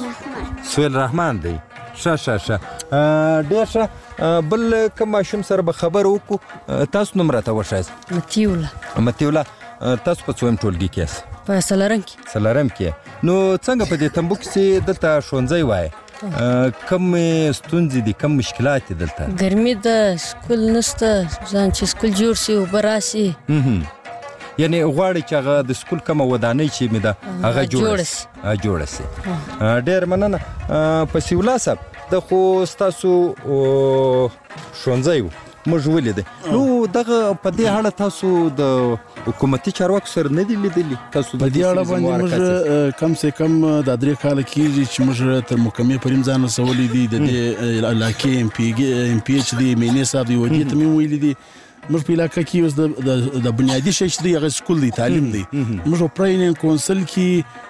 سهیل رحمان دی ښه ښه ښه ډېر ښه بل کوم ماشوم سره به خبره وکړو تاسو نوم راته وښایاست متیوله متیوله تاسو په څویم ټولګي کې یاست په څلورم کې څلورم کې نو څنګه په دې تنبو کې دلته ښوونځی وایي کومې ستونزې دي کوم مشکلات دي دلته ګرمي ده سکول نشته ځان چې سکول جوړ شي اوبه راشي یعنې غواړئ چې هغه د سکول کومه ودانۍ چې مې ده هغه جوړه شي جوړه شي ډېر مننه په سیولا صاحب د خو ستاسو ښوونځی و موږ ولیدی نو دغه په دې اړه تاسو د حکومتي چارواکو سره نه دي لیدلي تاسو په دې اړه باندې موږ کم سے کم دا درې کاله کېږي چې موږ تر محکمې پورې هم ځان رسولی دي د دې علاقې ایم پي ایم پي ایچ دی مینې صاحب دی ودې ته مې ویلي دي موږ په علاقه کې اوس د بنیادي شی چې دی هغه سکول دی تعلیم دی موږ په پراینینګ کونسل کې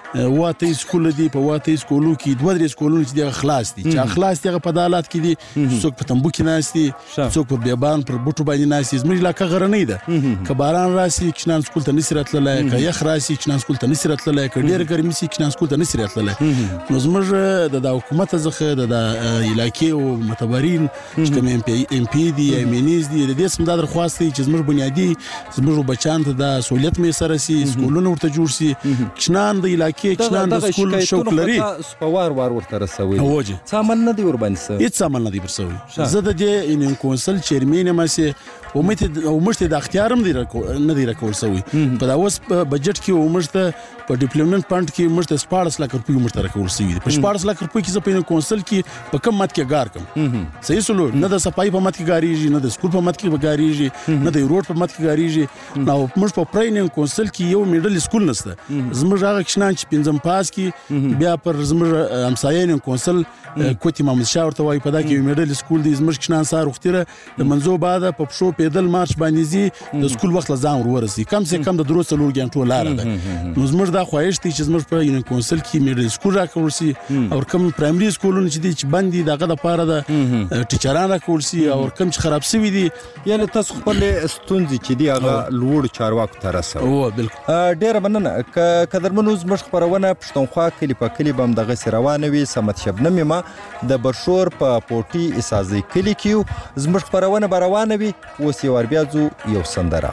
واته سکول دي په واته سکولو کې دوه درې سکولونه چې د خلاص دي چې خلاص دي په عدالت کې دي څوک په تنبو کې ناشتي څوک په بیابان پر بوټو باندې ناشتي زموږ علاقه غرنۍ ده که باران راسي کښنان سکول ته نشي راتللی که یخ راسي کښنان سکول ته نشي راتللی که ډېر ګرمي سي کښنان سکول ته نشي راتللی نو زموږ د حکومت څخه د علاقې او معتبرین چې کوم ام پی دي ایمینیز دي د دې سم د درخواست دي چې زموږ بنیادي زموږ بچان ته د سہولت میسر سي سکولونه ورته جوړ سي کښنان د علاقې کښنان د سکول شوق لري په وار وار ورته رسوي څه عمل نه دی ورباندې هیڅ عمل نه دی ورسوي زه د دې ان کونسل چیرمن یم سي ومت ومشته د اختیارم دی نه دی راکول سوی په دا اوس بجټ کې ومشته په ډیپلومنټ فند کې ومشته سپارس لک روپیه ومشته راکول سوی په سپارس لک روپیه کې زه په کونسل کې په کم مت کې ګار کم صحیح سلو نه د صفای په مت کې ګاریږي نه د سکول په مت کې ګاریږي نه د روډ په مت کې ګاریږي نو موږ په پراین کونسل کې یو میډل سکول نشته زموږ هغه کښنان چې پنځم پاس کې بیا پر زموږ همسایین کونسل کوټی محمد شاه ورته وای په دا کې میډل سکول دی زموږ کښنان سار وختره د منځو بعد په پښو پیدل مارچ باندې زی د سکول وخت لزان ورورسي کم سه کم د دروس لور غنټو لار ده نو زموږ د خوښ دي چې زموږ په یونین کونسل کې میډل سکول راکول سي او کم پرایمري سکولونه چې دي چې باندې دغه د پاره د ټیچران راکول سي او کم چې خراب سوي دي یعنی تاسو خپل ستونزې چې دی هغه لوړ چارواکو ته رسوي او بالکل ډیر مننه قدرمنو زموږ خبرونه پښتونخوا کلی په کلی بم دغه روانه وي سمت شبنم ما د برشور په پورټي اساسي کلی کې زموږ خبرونه روانه وي اوس یو بیا ځو یو سندره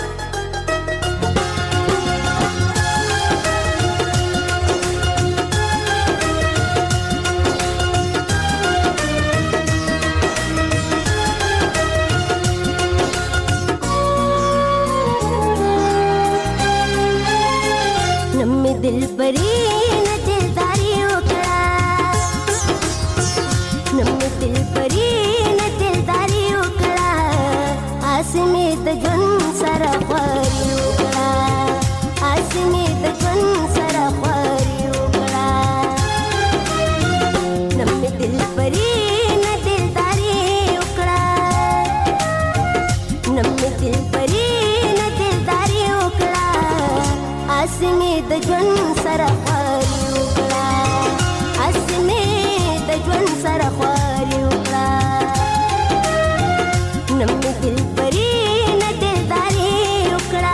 نم دل پری نه دلداري وکړه نم دل پری نه دلداري وکړه اسمه د جن سره خوري وکړه اسمه د جن سره خوري وکړه نم دل پری نه دلداري وکړه نم دل پری نه دلداري وکړه اسمه د جن سره خوري وکړه اسمه د جن سره خوري وکړه نم دل پری نه دلداري وکړه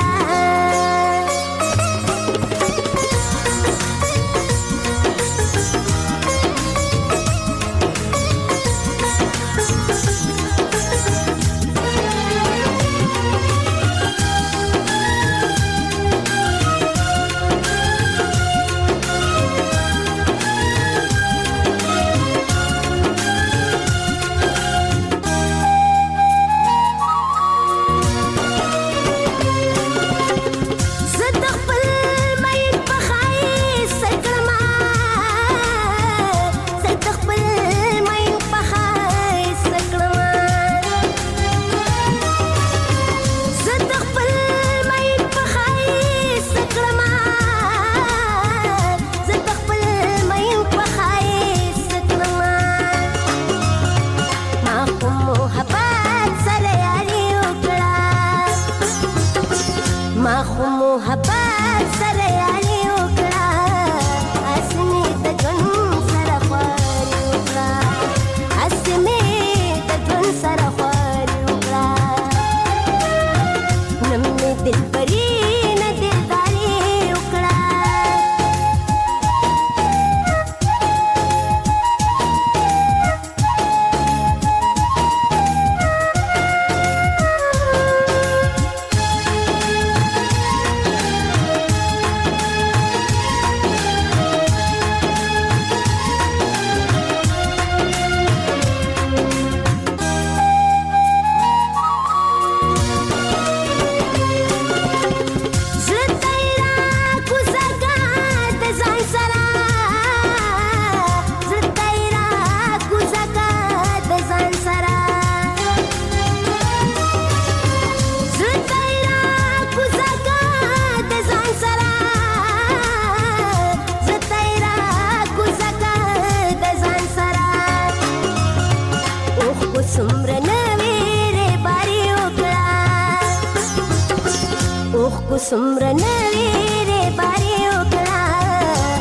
سمره نوی ری باری وکړه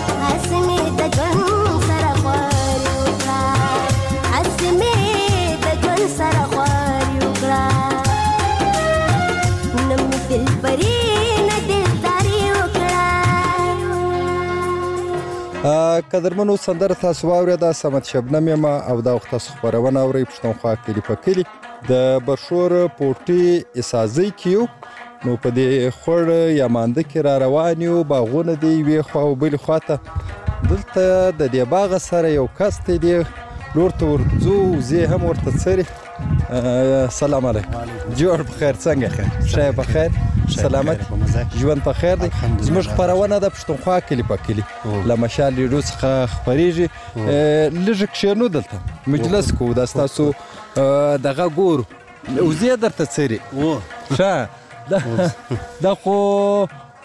قدرمنو سندره تاسو واورېده صمد شبنم یم او دا وخت تاسو خپرونه اورئ پښتونخوا کلي په کلي د برشور پورټي اسازۍ کې یو نو په دې خوړ یا مانده کې را روان یو باغونه دی یوې خوا او بلې خوا ته دلته د دې باغ سره یو کس دی لور ته ورځو زه هم ورته څري سلام علیکم جوړ بخیر څنګه خیر شای بخیر سلامت ژوند په خیر دی زموږ خپرونه د پښتونخوا کلي په کلي له مشال ریډیو څخه خپریږي لږ کښېنو دلته مجلس کوو دا ستاسو دغه ګورو وزې درته څري ښه دا خو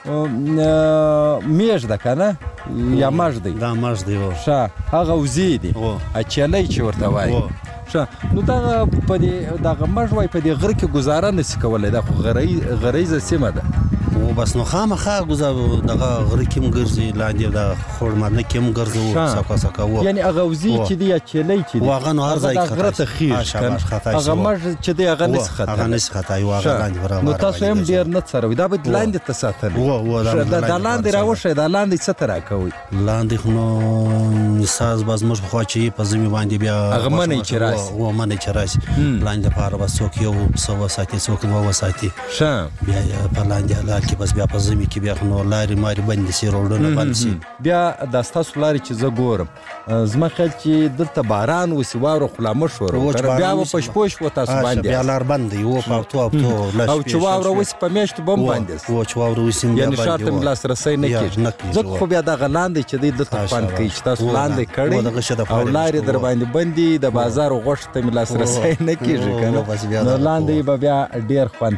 میږ ده که نه یا مږ دی دا مږ دی ښه هغه وزې دي اچیلی چې ورته وایي ښه نو دغه په دې دغه مږ وایي په دې غره کې ګزاره نشي کولی دا خو غریزه سیمه ده و بس نو خامخا دغه غره کې هم ګرځي لاندې د خوړمانه کې هم ګرځو ساکا ساکا و یعنې هغه وزې چې دی یا چیلی چې دی هغه نو هر ځای غره ته خیږي هغه مږ چې دی هغه نشي ختلی هغه نشي ختلی و هغه لاندې برابر نو تاسو هم ډېر نه څروئ دا باید لاندې ته ساتلی دا لاندې راوښئ دا لاندې څه ته راکوئ لاندې خو نو ساز به زموږ پخوا چې په ژمي باندې بیا هغه منی چې راسي و منی چې راسي لاندې لپاره به څوک یو پسه وساتي څوک دوه وساتي ښه بیا په لاندې لار کې بس بیا په ژمي کې بیا نو لارې مارې بندې شي روډونه بند شي بیا دا ستاسو لارې چې زه ګورم زما خیال چې دلته باران وسي واوره خو لا مه شوره بیا به په شپو شپو تاسو باندې بیا لار بند دی و په تو او چې واوره وسي په میاشتو به هم بندې و چې واوره وسي یعنې ښار ته مې لاسرسی نه کېږي ځکه خو بیا دغه لاندې چې دی دلته خوند کوي چې تاسو لاندې کړئ او لارې در باندې بندي د بازار غوښو ته مې لاسرسی نه کېږي که نه نو لاندې به بیا ډېر خوند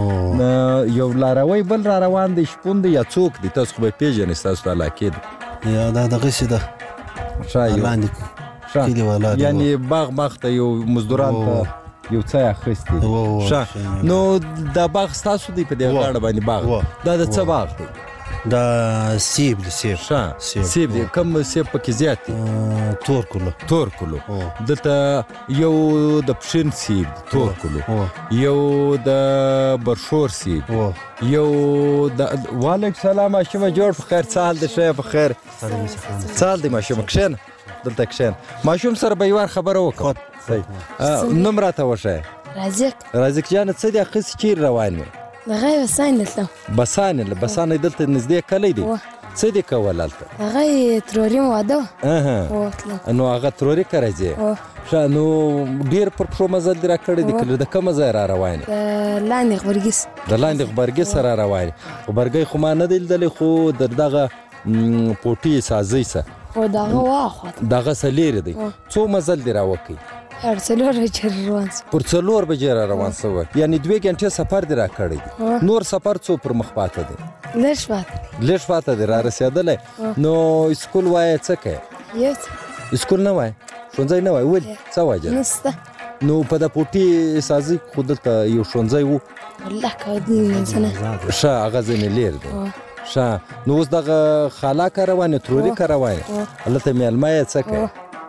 کوي یو لاروی بل را روان دی شپون دی یا څوک دی تاسو خو به پېژنئ ستاسو د علاقې دی یا دا دغسې ده لاندې کلي والا دی یعنې باغ باغ ته یو مزدوران ته یو څه اخیستی ښه نو دا باغ ستاسو دی په دې غاړه باندې باغ دا د څه باغ دی دا سیب دی سیب ښه سیب دی کوم سیب پکې زیات دی تور کلو تور کلو دلته یو د پښین سیب دی تور کلو یو د برشور سیب یو د وعلیکم سلام ماشومه جوړ په خیر څه حال دی ښه په خیر څه حال دی ماشومه کښېنه دلته کښېنه ماشوم سره به یو وار خبره وکړه نوم راته وښیه رازق رازق جانه څه دی اخیستې چیرې روان وې دغه بسانې تلم بسانې له بسانې دلته نږدې کلی دی څه دې کول هلته هغه تروري مو واده وه نو هغه تروري کره ځې ښه نو ډېر پر پښو مزل دې راکړی دی که د کومه ځای را روان یې د لاندې غبرګیس د لاندې غبرګیس را روان یې غبرګۍ خو ما نه دی لیدلی خو در دغه پوټي سازۍ څه خو دغه واخواته دغه څه لیرې دی څو مزل دې راوکئ پر څلور بجې روان سو پر څلور بجې را روان سوی یعنې دوې ګنټې سفر دې راکړی دی نور سفر څو پر مخ پاته دی لږ پاته لږ پاته دی را رسېدلی نو اسکول وایې څه کوې یو اسکول نه وایې ښوونځی نه وایې ولې څه وجه نشته نو په د پوټي سازۍ خو دلته یو ښوونځی و والله که نه ښه هغه ځینې لرې دی ښه نو اوس دغه خالا که روان یې تروري که روان یې هلته میلمه یې څه کوې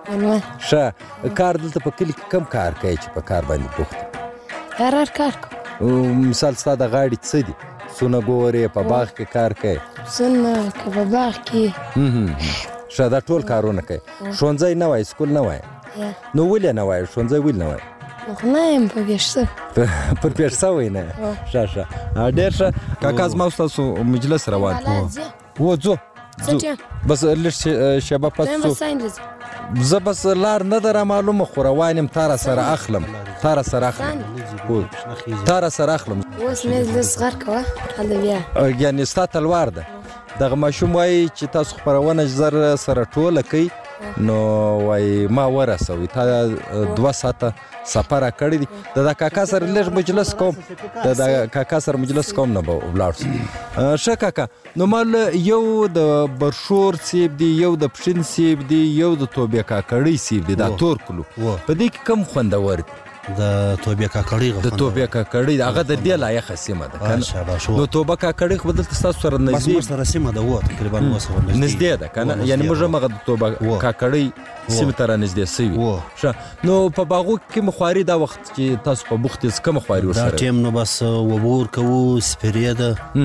ښه کار دلته په کلي کې کم کار کوي چې په کار باندې بوخت هر هر کار کوم مثال ستا د غاړې څه دي سونه ګورې په باغ کې کار کوي سونه که په باغ کې ښه دا ټول کارونه کوي ښوونځی نه وایي سکول نه وایي نو ولې نه وایي ښوونځی ولې نه وایي خو نه یم په پېښ سوی پر پېښ سوی نه ښه ښه ډېر ښه کاکا زما ستاسو مجلس روان و ځو بس لږ شیبه پس ځو زه بس لار نه ده را معلومه خو روان یم تا را سره اخلم تا را سره اخلم تا را سره اخلم اوس مې زړه صغر کوه هلته بیا یعنې ستا تلوار ده دغه ماشوم وایي چې تاسو خپرونه زر سره ټوله کوي نو وایي ما ورسوي تا دوه ساعته سفر را کړی دی د دا کاکا سره لږ مجلس کوم د دا کاکا سره مجلس کوم نه به ولاړ شو ښه کاکا نو مال یو د برشور سیب دی یو د پښین سیب دی یو د توبې کاکړۍ سیب دی دا تور کلو په دې کې کم خوندور دی د توبې کاکړۍ د توبې کاکړۍ هغه د دې لایقه سیمه ده که نو توبه کاکړۍ خو به دلته ستاسو سره نږدې سره سیمه ده و تقریبا مو سره نږدې ده که نه یعنې موږ همغه د توبه کاکړۍ سیمې ته را نږدې سوي ښه نو په باغو کې کومه خواري دا وخت چې تاسو په بوخت یاست کومه خواري ورسره دا ټیم نو بس اوبه ورکوو سپرې ده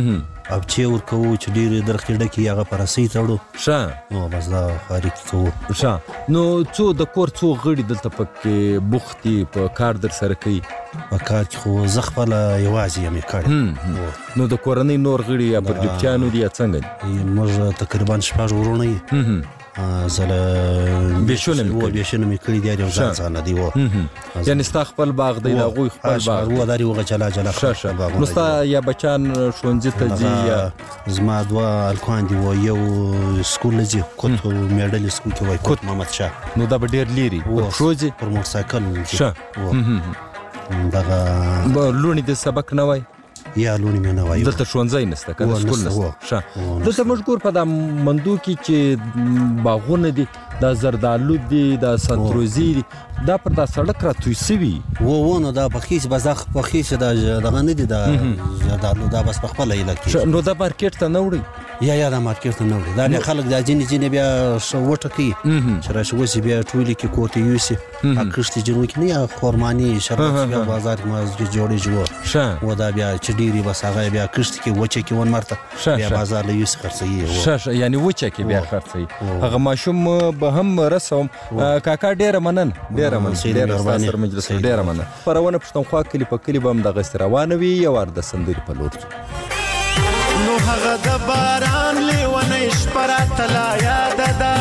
اب چې ورکو چې ډېرې درختې ډکې هغه په رسۍ تړو ښه او بس دا خارقي کوو. ښه نو څو د کور څو غړي دلته پکې بوخت دي په کار در سره کوي؟ په کار کې خو زه خپله یوازې یم یې کړی. نو د کورنۍ نور غړي یا پرجپچیانو دي یا څنګه دي؟ موږ تقریبا شپږ وروڼه یو. زه له بېشونه مې کړي بېشونه مې کړي دي یو ځان ځانه دي. یعنې ستا خپل باغ دی د هغوی خپل باغ و دا هغه جلا جلا ښه ښه نو ستا یا بچیان ښوونځي ته ځي یا زما دوه هلکان دي و یو سکول له ځي کوت میډل سکول کې وایي کوت محمد شاه. نو دا به ډېر لرې پر پښو ځي پر موټرسایکل ښه دغه لوڼې د سبق نه وایي یا لوڼې مې نه وایي دلته ښوونځی نشته که د سکول نشته ښه دلته موږ ګور په دا مندو کې چې باغونه دي دا زردالو دي دا سنتروزي دي دا پر دا سړک را توی سوي و و نو دا پخې چې بس دا پخې چې دا دغه نه دي دا زردالو دا بس په خپله ایله کېږي. نو دا مارکېټ ته نه وړئ؟ یا یا دا مارکېټ ته نه وړي دا بیا خلک دا ځینې ځینې بیا وټکوي چې راشي وسي بیا ټولې کې کور ته یوسي کښتې جوړ کړي نه یا خرماني شربت بیا بازار کې ما جوړې جوړ و دا بیا چې ډېرې بس هغه بیا کښتې کې وچه کې ون مرته بیا بازار له یوسي خرڅوي. ښه ښه یعنې وچه کې بیا خرڅوي. هغه ماشوم به هم رسوم کاکا ډېره مننه ډېره مننه ډېره ستا سره مجلس ډېره مننه. خپرونه پښتونخوا کلي په کلي به هم دغسې روانه وي یو وار د سندرې په لور ځو. نو هغه د باران لیونی شپه راته لا یاده ده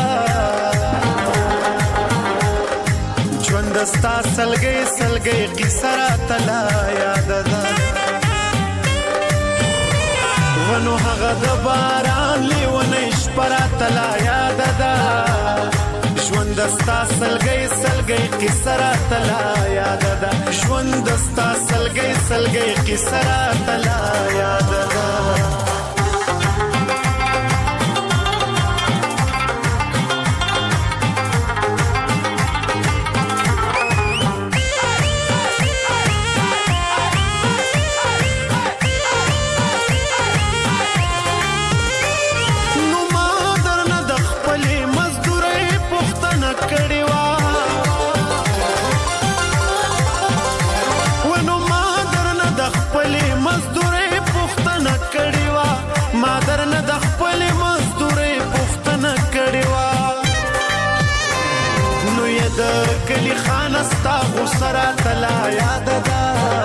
ژوند ستا سلګۍ سلګۍ قیصه راته لا یاده ده ونو هغه د باران لیونی شپه راته لا یاده ده ژوند ستا سلګۍ سلګۍ قیصه راته لا یاده ده ژوند ستا سلګۍ سلګۍ قیصه راته لا یاده ده. کلی خانه ستا غوسه راته لا یاده ده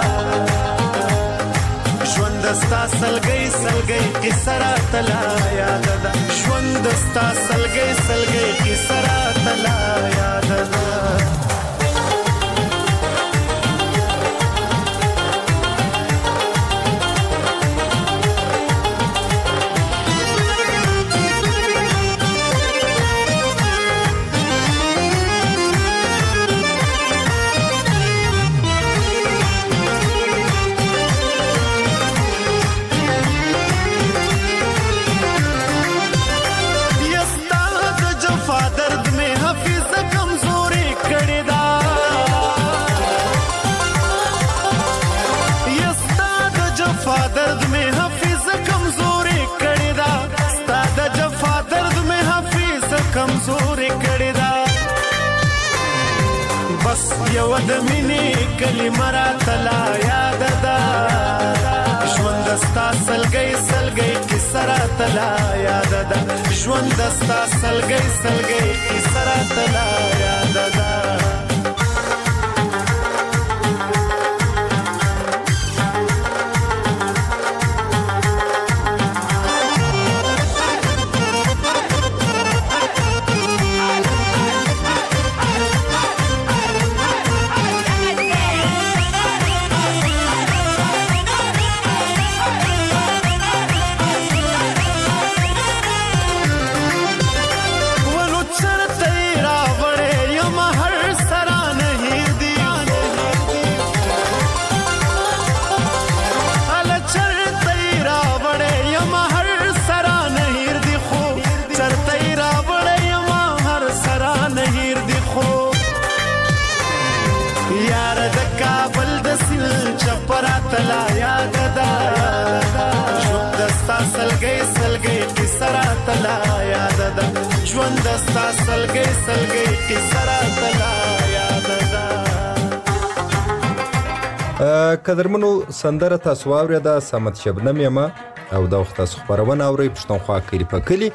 ژوند ستا سلګۍ سلګۍ قیصه راته لا یاده ده ژوند ستا سلګۍ سلګۍ قیصه راته لا یاده ده. کمزورې کړې ده بس یو د مینې کلمه راته لا یاده ده ژوند ستا سلګۍ سلګۍ قیصه راته لا یاده ده ژوند ستا سلګۍ سلګۍ قیصه راته لا یاده ده. قدرمنو سندره تاسو واورېده صمد شبنم یم او د وخت تاسو خبرونه اورئ پښتونخوا کلي په کلي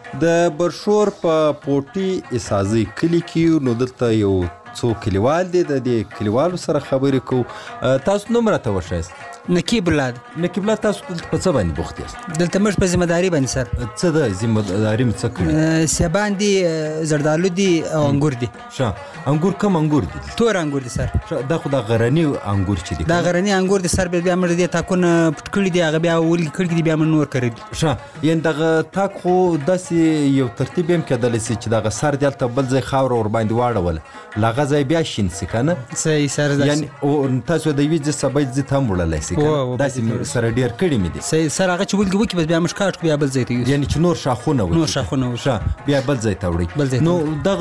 د برشور په پوټي اسازي کلي کې نو دلته یو څو کلیوال دي د دې کلیوالو سره خبرې کوو. تاسو نوم راته وښایاست؟ نقیب الله. نقیب الله، تاسو دلته په څه باندې بوخت یاست؟ دلته موږ په ذمہ داري باندې سر. څه د ذمہ داري مې څه کړي؟ سیبان دي، زردالو دي او انګور دي. ښه، انګور کم انګور دي؟ تور انګور دي سر. دا خو د غرني انګور چې دي. دا غرني انګور دي سر، بیا موږ دې تاکونه پټ کړي دي، هغه بیا ولګي کړي دي، بیا موږ نور کړی دي. ښه، یعنې دغه تاک خو داسې یو ترتیب هم کېدلی سي چې دغه سر دې هلته بل ځای خاوره ورباندې واړوله، له هغه ځای بیا شین سي که نه؟ صحیح سر. یعنې تاسو د یوې ځای سبا ځای ته هم وړلی سي که نه؟ داسې سره ډېر کړي مې دي. صحیح سر. هغه چې ولګي وکړي بس بیا موږ کاټ کړو، بیا بل ځای ته یوسو. یعنې چې نور شاخونه وکړي. نور شاخونه وکړي. ښه، بیا بل ځای ته وړئ. نو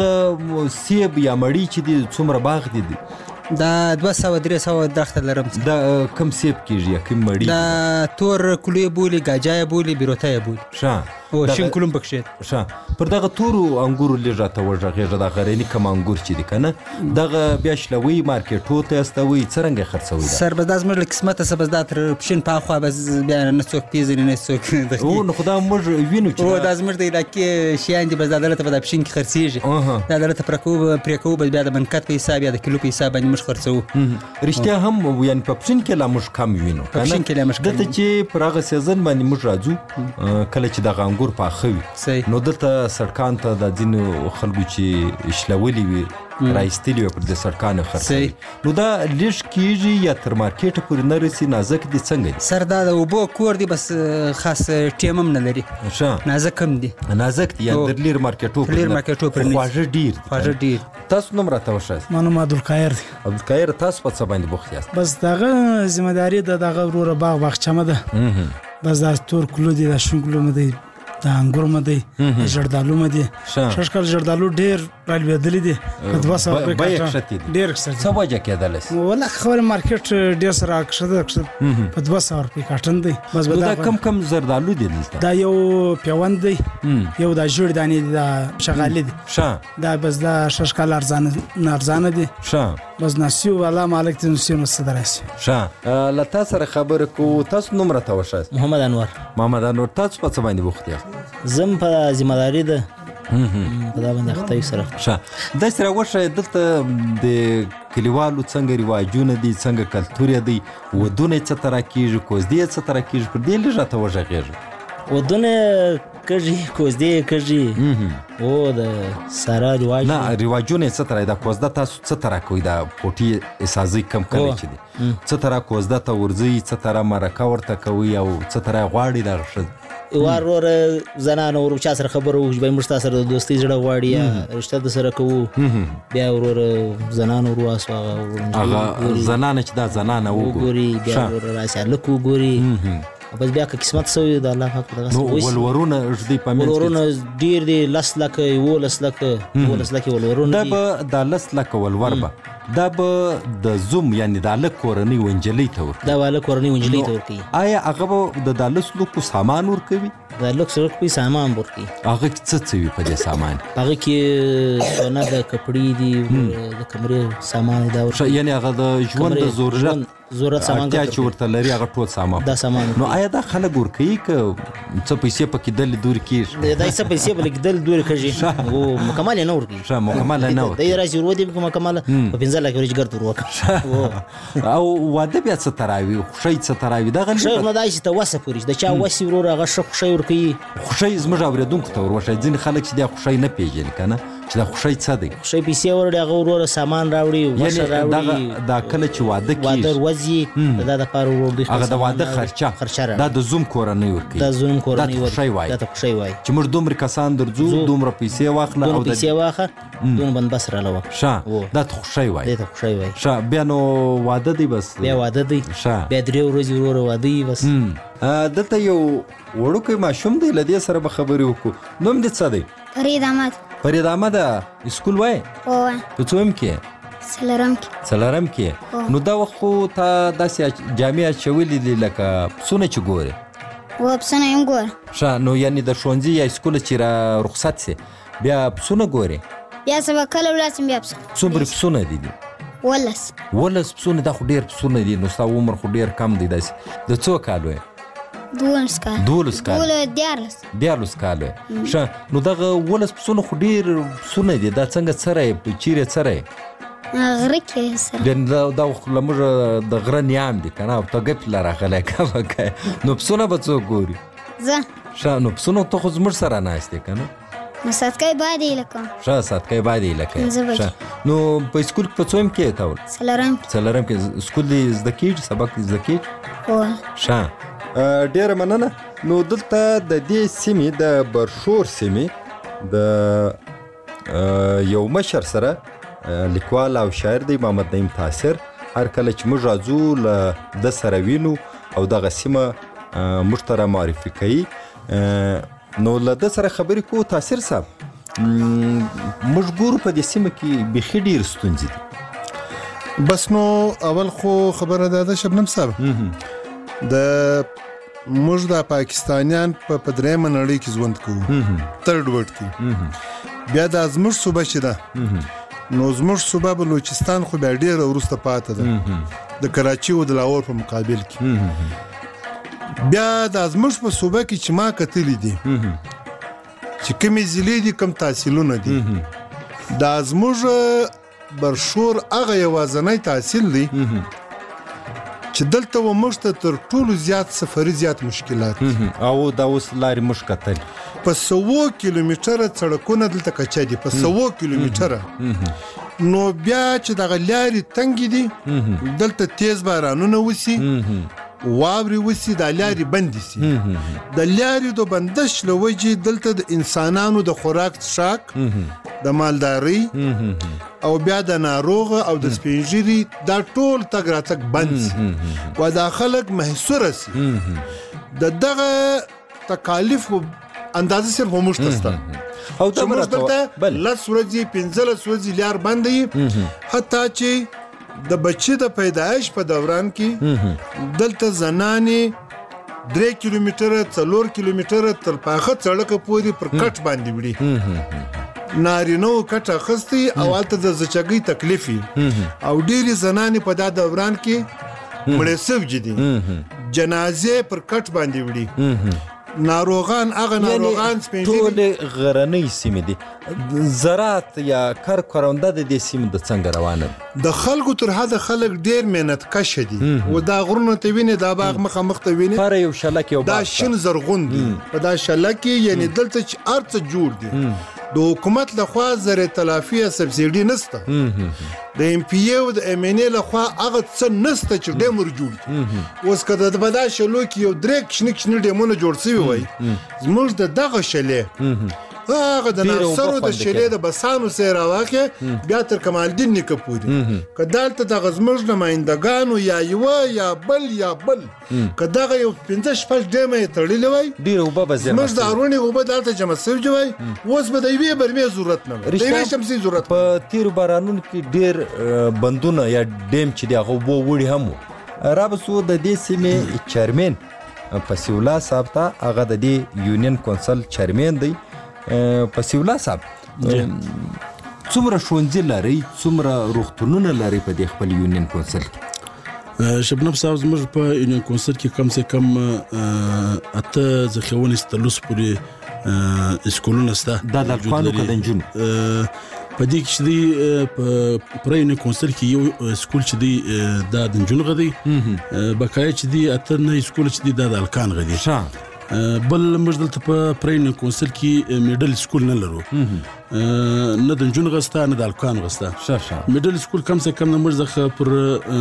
دغه سیب یا مړي چې دي څومره باغ دي دي؟ دا دوه سوه درې سوه درخته لرم. دا کم سیب کېږي یا کم مړي؟ دا تور کلو یې بولي، ګاجا یې بولي، بیروته یې بولي. ښه، او شین کلوم پکښې. ښه، پر دغه تورو انګورو لږ راته وغږېږه، دا غرني کم انګور چې دي که نه، دغه بیا شلوئ، مارکېټو ته استوئ، څرنګه یې خرڅوئ؟ سر بس دا زموږ له قسمته څه بس دا تر پښین پاخوا بس بیا نه څوک پېژني نه څوک. او نو خو دا موږ وینو چې او دا زموږ د علاقې شیان دي، بس دا دلته په دا پښین کې خرڅېږي، دا دلته پرې کوو پرې کوو، بس بیا د منکت په حساب یا د کیلو په حساب باندې موږ خرڅوو. رښتیا هم یعنې په پښین کې لا موږ کم وینو، په پښین کې لا موږ کم دلته چې پر هغه سیزن باندې موږ راځو کله چې دغه انګور پاخه وي، نو دلته سړکان ته د ځینو خلکو چې شلولي وي راایستلي وي پر دې سړکانو خرڅوي، نو دا لږ کېږي یا تر مارکېټه پورې نه رسي؟ نازک دي څنګه دي؟ سر دا د اوبو کور دی، بس خاص ټیم هم نه لري. ښه، نازک هم دي. نازک دي یا در لیر مارکېټو پورې؟ لیر مارکېټو پورې نه، خواږه ډېر خواږه ډېر. تاسو نوم راته وښایاست؟ ما نوم عبدالقاهر دی. عبدالقاهر، تاسو په څه باندې بوخت یاست؟ بس دغه ذمہ داري د دغه وروره باغ باغچه مه ده، بس دا تور کلو دی، دا شین کلو مه دی، دا انګور مه دی، دا زردالو مه دی. شش کال زردالو ډېر رالوېدلي دي، په دوه سوه روپۍ کاټن ډېر ښه دي. څه وجه کېدلی سي؟ والله خبره مارکېټ ډېر سره کښته کښته په دوه سوه روپۍ کاټن دی. بس دا کم کم زردالو دي دلته؟ دا یو پیوند دی، یو دا ژیړ دانې دي، دا شغالي دي. ښه، دا بس دا شش کال ارزانه ارزانه دي. ښه، بس ناسیو والا مالک ته نسیو نو څه دراسي. ښه، له تا سره خبرې کوو. تاسو نوم راته وښایاست؟ محمد انور. محمد انور، تاسو په څه باندې بوخت یاست؟ زم په ذمہ داري ده په دا باندې اخته سره. ښه، داسې راوښایه دلته د کلیوالو څنګه رواجونه دي، څنګه کلتور دی، ودونه څه طرح کېږي، کوزدې څه طرح کېږي، پر دې لږ راته وغږېږه. ودونه کږي، کوزدې کږي، او د سارا رواج نه رواجونه څه طرح دا کوزده تاسو څه طرح کوئ؟ دا پوټي اسازي کم کلی چې دي څه طرح کوزده ته ورځئ، څه طرح مرکه ورته کوئ او څه طرح غواړي دغه ښځه؟ وار وروره زنانه ورو چا سره خبره وکړو چې بیا موږ تا سره د دوستۍ زړه غواړي یا رشته درسره کوو، بیا وروره زنانه ور واسو هغه زنانه چې دا زنانه وګوري، بیا وروره راسي هلک وګوري، بس بیا که قسمت سوی د الله پاک دغه نو ولورونه ږدي په منځ کې؟ ولورونه ډېر دي، لس لکه یولس لکه یولس لکه ولورونه دي. دا به دا لس لکه ولور به دا به د زوم یعنې د هلک کورنۍ و نجلۍ ته ورکوي؟ دا به هلک کورنۍ و نجلۍ ته ورکوي. آیا هغه به د لس لکو سامان ورکوي؟ د لکس لکو سامان ورکوي. هغه کې څه څه وي په دې سامان؟ هغه کې سونه د کپړې دي، د کمرې سامان دا ورکوي. یعنې هغه د ژوند د ضرورت ضرورت سامان اړتیا چې ورته لري هغه ټول سامان دا سامان. نو آیا دا خلک ورکوي که څه پیسې پکې دلې دورې کېږي؟ دا څه پیسې پکې دلې دورې کېږي، او مکمل یې نه ورکوي. ښه، مکمل نه ورکوي. دی راشي ورودي مکمله په پنځه لکه ورځ ګرد ورکوي. او واده بیا څه طرح وي؟ خوښۍ څه طرح وي؟ دغه خوښۍ نه دا چې ته وسه پورې د چا وسې وروره هغه ښه خوښۍ ورکوي. خوښۍ زموږ اورېدونکو ته ور وښایه، ځینې خلک چې دا خوښۍ نه پېژني که نه، چې دا خوښۍ څه دی؟ خوښۍ پیسې وروړي، هغه وروره سامان راوړي، غوښه راوړي. دا کله چې واده کېږي واده ورځي د دا دپاره وروړي هغه د واده خرچه دا د زوم کورنۍ ورکوي. دا زوم کورنۍ ورکوي، دا ته خوښۍ وایي. دا ته خوښۍ وایي چې موږ دومره کسان درځو، دومره پیسې واخله او پیسې واخله، دومره بندبست راله وکړه. ښه، دا ته خوښۍ وایي. دې ته خوښۍ وایي. ښه، بیا نو واده دی، بس بیا واده دی. ښه، بیا درې ورځې وروره واده وي. بس دلته یو وړوکی ماشوم دی، له دې سره به خبرې وکړو. نوم دې څه دی؟ فرید احمد. فرید احمده، اسکول وایې؟ هو. په څوم کې؟ څلورم کې. څلورم کې. نو دا وخت خو تا داسې جامې اچولې دي لکه پسونه چې ګورې؟ و پسونه یم ګوره. ښه، نو یعنې د ښوونځي یا اسکوله چې را رخصت سي بیا پسونه ګورې؟ بیا سبا کله ولاړ شم بیا پسونه. څومره پسونه دي دي؟ ولس ولس پسونه دا خو ډېر پسونه دي نو ستا عمر خو ډېر کم دی داسې د څو کالو یې دولس کال دولس کال دولس دیارلس دیارلس کالو یې ښه نو دغه ولس پسونه خو ډېر پسونه دي دا څنګه څره یې چیرې څره یې غره کې سره بیا دا خو له موږ د غره نیام دي که نه او ته ګپ له راغلی که به کوې نو پسونه به څوک ګوري زه ښه نو پسونه ته خو زموږ سره ناست دی که نه نو ساتکی باید یې لکه ښه ساتکی باید یې لکه نو په سکول کې په څویم کې یې تول څلورم څلورم کې سکول دې زده کېږي سبق دې زده کېږي هو ښه ډېره مننه نو دلته د دې سیمې د برشور سیمې د یو مشر سره لیکوال او شاعر دی محمد نعیم تاثر هر کله چې موږ راځو له ده سره وینو او دغه سیمه موږ ته را معرفي کوي نو له ده سره خبرې کوو تاثر صاحب موږ ګورو په دې سیمه کې بیخي ډېر ستونزې دي بس نو اول خو خبره دا ده شبنم صاحب د موږ د پاکستانیان په درېیمه نړۍ کې ژوند کوو ترډ ورډ کې بیا دا زموږ صوبه چې ده نو زموږ صوبه بلوچستان خو بیا ډېره وروسته پاته ده د کراچي او د لاهور په مقابل کې بیا دا زموږ په صوبه کې چې ما کتلی دي چې کومې ضلعې دي کوم تحصیلونه دي دا زموږ برشور هغه یوازنی تحصیل دی چې دلته و موږ ته تر ټولو زیات سفري زیات مشکلات او دا اوس لارې موږ کتل په سوو کیلومتره سړکونه دلته کچا دي په سوو کیلومتره نو بیا چې دغه لارې تنګې دي دلته تیز بارانونه وسي واورې وسي دا لارې بندې سي د لارې د بندش له وجې دلته د انسانانو د خوراک څښاک د مالدارۍ او بیا د ناروغه او د سپین ږیري دا ټول تګ راتګ بند سي و دا خلک محصوره سي د دغه تکالیف اندازه صرف موږ ته سته او دا موږ دلته لس ورځې پنځلس ورځې لار بند وي حتی چې د بچي د پیدایش په دوران کې دلته زنانې درې کیلومتره څلور کیلومتره تر پاخه سړکه پورې پر کټ باندې وړي نارینه کټ اخیستی او هلته د زچګۍ تکلیف او ډېرې زنانې په دا دوران کې مړې سوي دي جنازې پر کټ باندې وړي ناروغان هغه ناروغان ټولې غرنۍ سیمې دي زراعت یا کار کارونده د دې سیمې د څنګه روانه د خلکو تر حده خلک ډېر محنت کشه دي و دا غرونه ته ویني دا باغ مخامخ ته ویني هر یو شلک یو دا شین زرغون دي په دا شلک کې یعنی دلته چې هر څه جوړ دي د حکومت لخوا زر تلافي سبسیډي نسته د ام پی او د ام ان ای لخوا هغه څه نسته چې ډیمور جوړ اوس کده د بدا شلو کې یو درې کښنه کښنه ډیمونه جوړ شوی وای زموږ د دغه شلې هغه د ناصرو د شلې د بسانو سره واقع بیا تر کمال الدین نیکه پورې کدالته د غزمج نمائندګانو یا یو یا بل یا بل کداغه یو پنځه شپږ ډیمه تړلې وای ډیر وبه بزم موږ د ارونی وبه دالته جمع سوي وای اوس به د یوې برمې ضرورت نه دی یوې شمسي ضرورت په تیر بارانونو کې ډیر بندونه یا ډیم چې دی هغه وو وړي هم رابسو د دې سیمې چیرمن پسیولا صاحب ته هغه د دې یونین کونسل چیرمن دی پسیولا صاحب څومره ښوونځي لري څومره روغتونونه لري په دې خپل یونین کونسل کې شبنم صاحب زموږ په یونین کونسل کې کم سه کم اته ځخونه ستلوس پورې اسکولونه سته دا د افغانو کډنجون په دې کې چې دی په یونین کونسل کې یو اسکول چې دی دا د جنون غدي بقای چې دی اته نه اسکول چې دی د الکان غدي بل موږ دلته په پرین کونسل کې میډل سکول نه لرو نه د جون غستا نه د الکان غستا میډل سکول کم سه کم موږ ځخه پر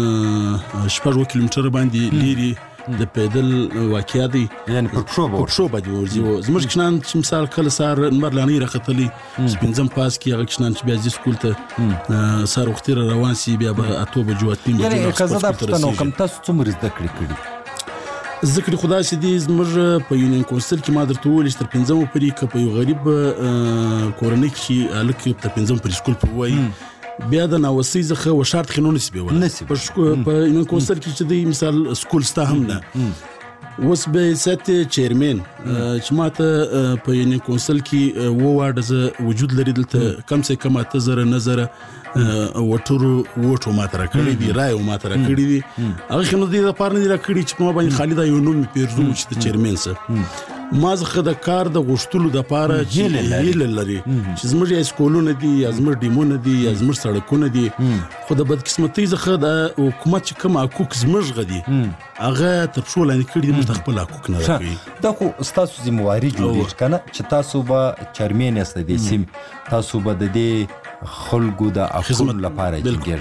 شپږ کیلومتر باندې لیري د پیدل واقعیا دی یعنی په شو په شو باندې ورځي زموږ کښنان چې مثال کله سار نمبر لانی راختلی سپینځم پاس کې هغه کښنان چې بیا ځي سکول ته سار وختي روان سي بیا به اته بجو اتیم بجو یعنی کزه دا پښتنو کم تاسو څومره زده کړی کړی ذکر خدا سي دي زموږ په یونین کونسل کې ما درته وویل چې تر پنځم پورې که په یو غریب کورنۍ کې هلک تر پنځم پورې سکول په ووایي بیا د ناوسۍ څخه وشارت خینو نسي بیولی په یونین کونسل کې چې دی مثال سکول ستا هم نه اوس به حیثیت چیرمن چې ماته په یونین کونسل کې و وارډ ز وجود لري دلته کم سه کم اته زره نظر وټرو وټو ماته راکړي دي رائے ماته راکړي دي هغه خنو دي د پارنه دي راکړي چې په باندې خالد یو نوم پیرزو چې د چیرمن سره ما زخه د کار د غشتلو د پاره چې هیله لري چې زموږ اسکولونه دي زموږ ډیمونه دي زموږ سړکونه دي خو د بدقسمتۍ زخه د حکومت چې کوم حقوق زموږ غدي هغه تر څو لاندې کړي د خپل حقوق نه راکړي دا خو تاسو ذمہواری جوړیږي کنه چې تاسو به چیرمن یاست د سیم تاسو به د دې خلکو د حقوق لپاره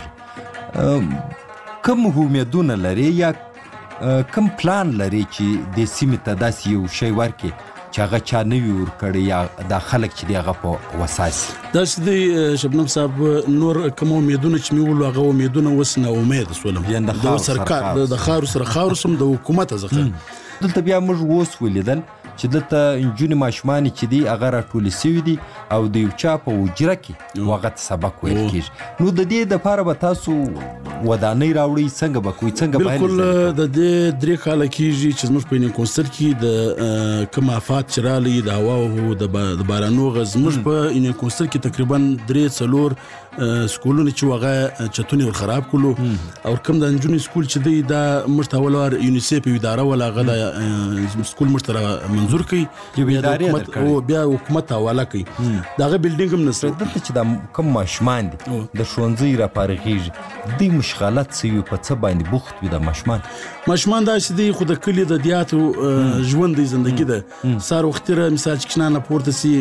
جنګیږي کوم امیدونه لري یا کوم پلان لري چې د سیمې ته داسې یو شی ورکړي چې هغه چا نه وي ورکړی یا دا خلک چې دی هغه په وساسي داسې دی شبنم صاحب نور کوم امیدونه چې مې ولو هغه امیدونه اوس نه امید سولم د سرکار د خارو سره خارو سم د حکومت ځخه دلته بیا موږ اوس ولیدل چې دلته انجونې ماشومان چې دي هغه راټولې سوي دي او د یو چا په حجره کې هغه ته سبق ویل کېږي نو د دې دپاره به تاسو ودانۍ راوړئ څنګه به کوئ څنګه بالکل د دې درې کاله کېږي چې زموږ په یونین کونسل کې د کوم آفات چې راغلی د هوا او د بارانو غږ زموږ په یونین کونسل کې تقریبا درې څلور سکولونه چې هغه چتونې ور خراب کړلو او کوم د نجونې سکول چې دی دا موږ ته اول یونیسیف یو اداره ولا هغه د سکول موږ ته منظور کړي او بیا حکومت حواله کړي دغه بلډینګ هم نسره دلته چې د کوم ماشومان دي د ښوونځي راپارغېږي دوی مشغلات څه وي په څه باندې بوخت وي د ماشومان ماشومان داسې دی خو د کلي د دیاتو ژوند دی زندګي ده سهار وختي مثال چې کښېنه نه پورته سي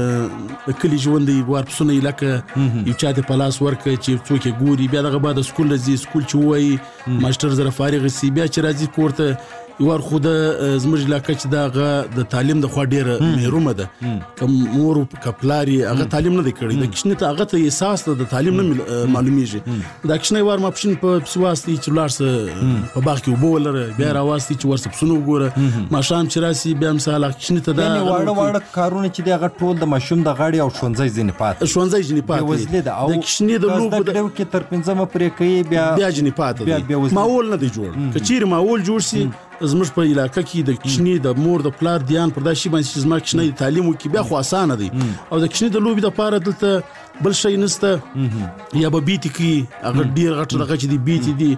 د کلي ژوند دی وارپسونه یې لکه یو چا ته په لاس ورکړه چې څوک یې ګوري بیا دغه بعد سکول ځي سکول چې ووایي ماسټر زره فارغ سي بیا چې راځي کور ته یوار خو د زموږ علاقه چې دغه د تعلیم د خوا ډېره محرومه ده که مور که پلار یې هغه تعلیم نه دی کړی د کشنې ته هغه ته احساس ده د تعلیم نه معلومیږي دا کشنی وار ماپښین په پسې واستي چې ولاړ سه په باغ کې اوبه ولره بیا راواستي چې ورسه پسونه وګوره ماښام چې راسي بیا مثال هغه کشنې ته دا واړه واړه کارونه چې دی هغه ټول د ماشوم د غاړې او ښوونځی ځینې پاتې ښوونځی ځینې پاتې د کشنې د لوبو د کې تر پنځمه پورې کوي بیا بیا ځینې پاتې دی ماحول نه دی جوړ که چیرې ماحول جوړ سي زموږ په علاقه کې د کشنې د مور د پلار دیان پر دا شي باندې چې زما کشنې د تعلیم وکړي بیا خو اسانه دی او د کشنې د لوبې دپاره دلته بل شی نسته یا به بیتې کوي هغه ډېر غټ دغه چې دی بیتې دي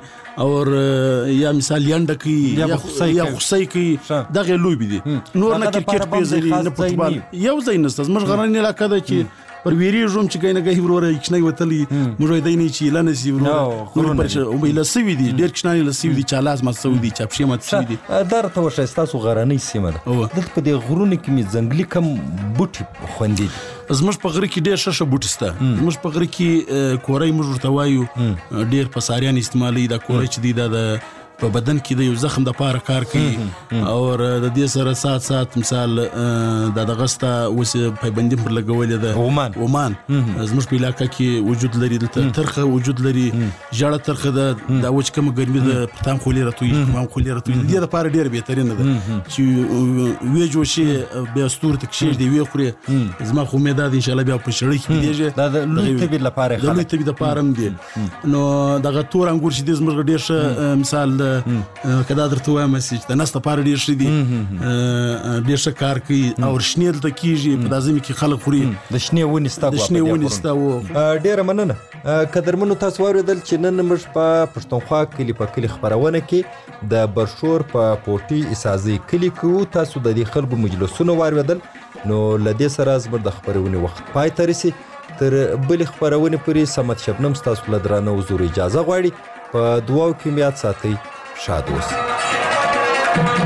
او یا مثال ینډه کوي یا خوسۍ کوي دغه لوبې دي نور نه کرکټ پیژني نه فوټبال یو ځای نسته زموږ غرنۍ علاقه ده چې پر ویریږم چې ګاینه ګهی وروره کښنی وتلی موږ دی نه چې لنه سی وروره پر او له سوي دي ډېر کښنانی له سوي دي چالاس ما سوي دي چاپشي ما سوي دي در ته وشه تاسو غرنۍ سیمه ده دلته په دې غرونو کې می ځنګلي کم بوټي خوندي زموږ په غره کې ډېر ششه بوټي شته زموږ په غره کې کورۍ موږ ورته وایو ډېر پساریان استعمالوي دا کورۍ چې دی دا د په بدن کې د یو زخم د پاره کار کوي او د دې سره سات سات مثال د دغه ستا اوس پیبندي پر لګولې ده عمان عمان زموږ په علاقه کې وجود لري دلته ترخه وجود لري جړه ترخه ده دا وچ کوم ګرمي ده پتام خولي راتوي کوم خولي راتوي د دې لپاره ډېر بهترینه ده چې وی جوړ شي بیا ستور تک شي دی وی خوري زما خو مې ده ان شاء الله بیا په شړې کې دیږي دا د لوی طبي لپاره د لوی طبي لپاره هم دی نو دغه تور انګور چې د زموږ ډېر ښه مثال کدا درته وایم چې د نس لپاره ډېر ښه دي ډېر ښه کار کوي او شنې دلته کېږي په دا ځمې کې خلک خوري د شنې ونې ستا د شنې ونې ستا و ډېره مننه قدرمنو تاسو واورېدل چې نن موږ په پښتونخوا کلي په کلي خپرونه کې د برشور په پوټي اسازي کلي کې تاسو د دې خلکو مجلسونه واورېدل نو له دې سره زموږ د خپرونې وخت پای ته رسي تر بلې خپرونې پورې صمد شبنم ستاسو له درانه حضور اجازه غواړي په دعاو کې مې یاد ساتئ شاد اوسئ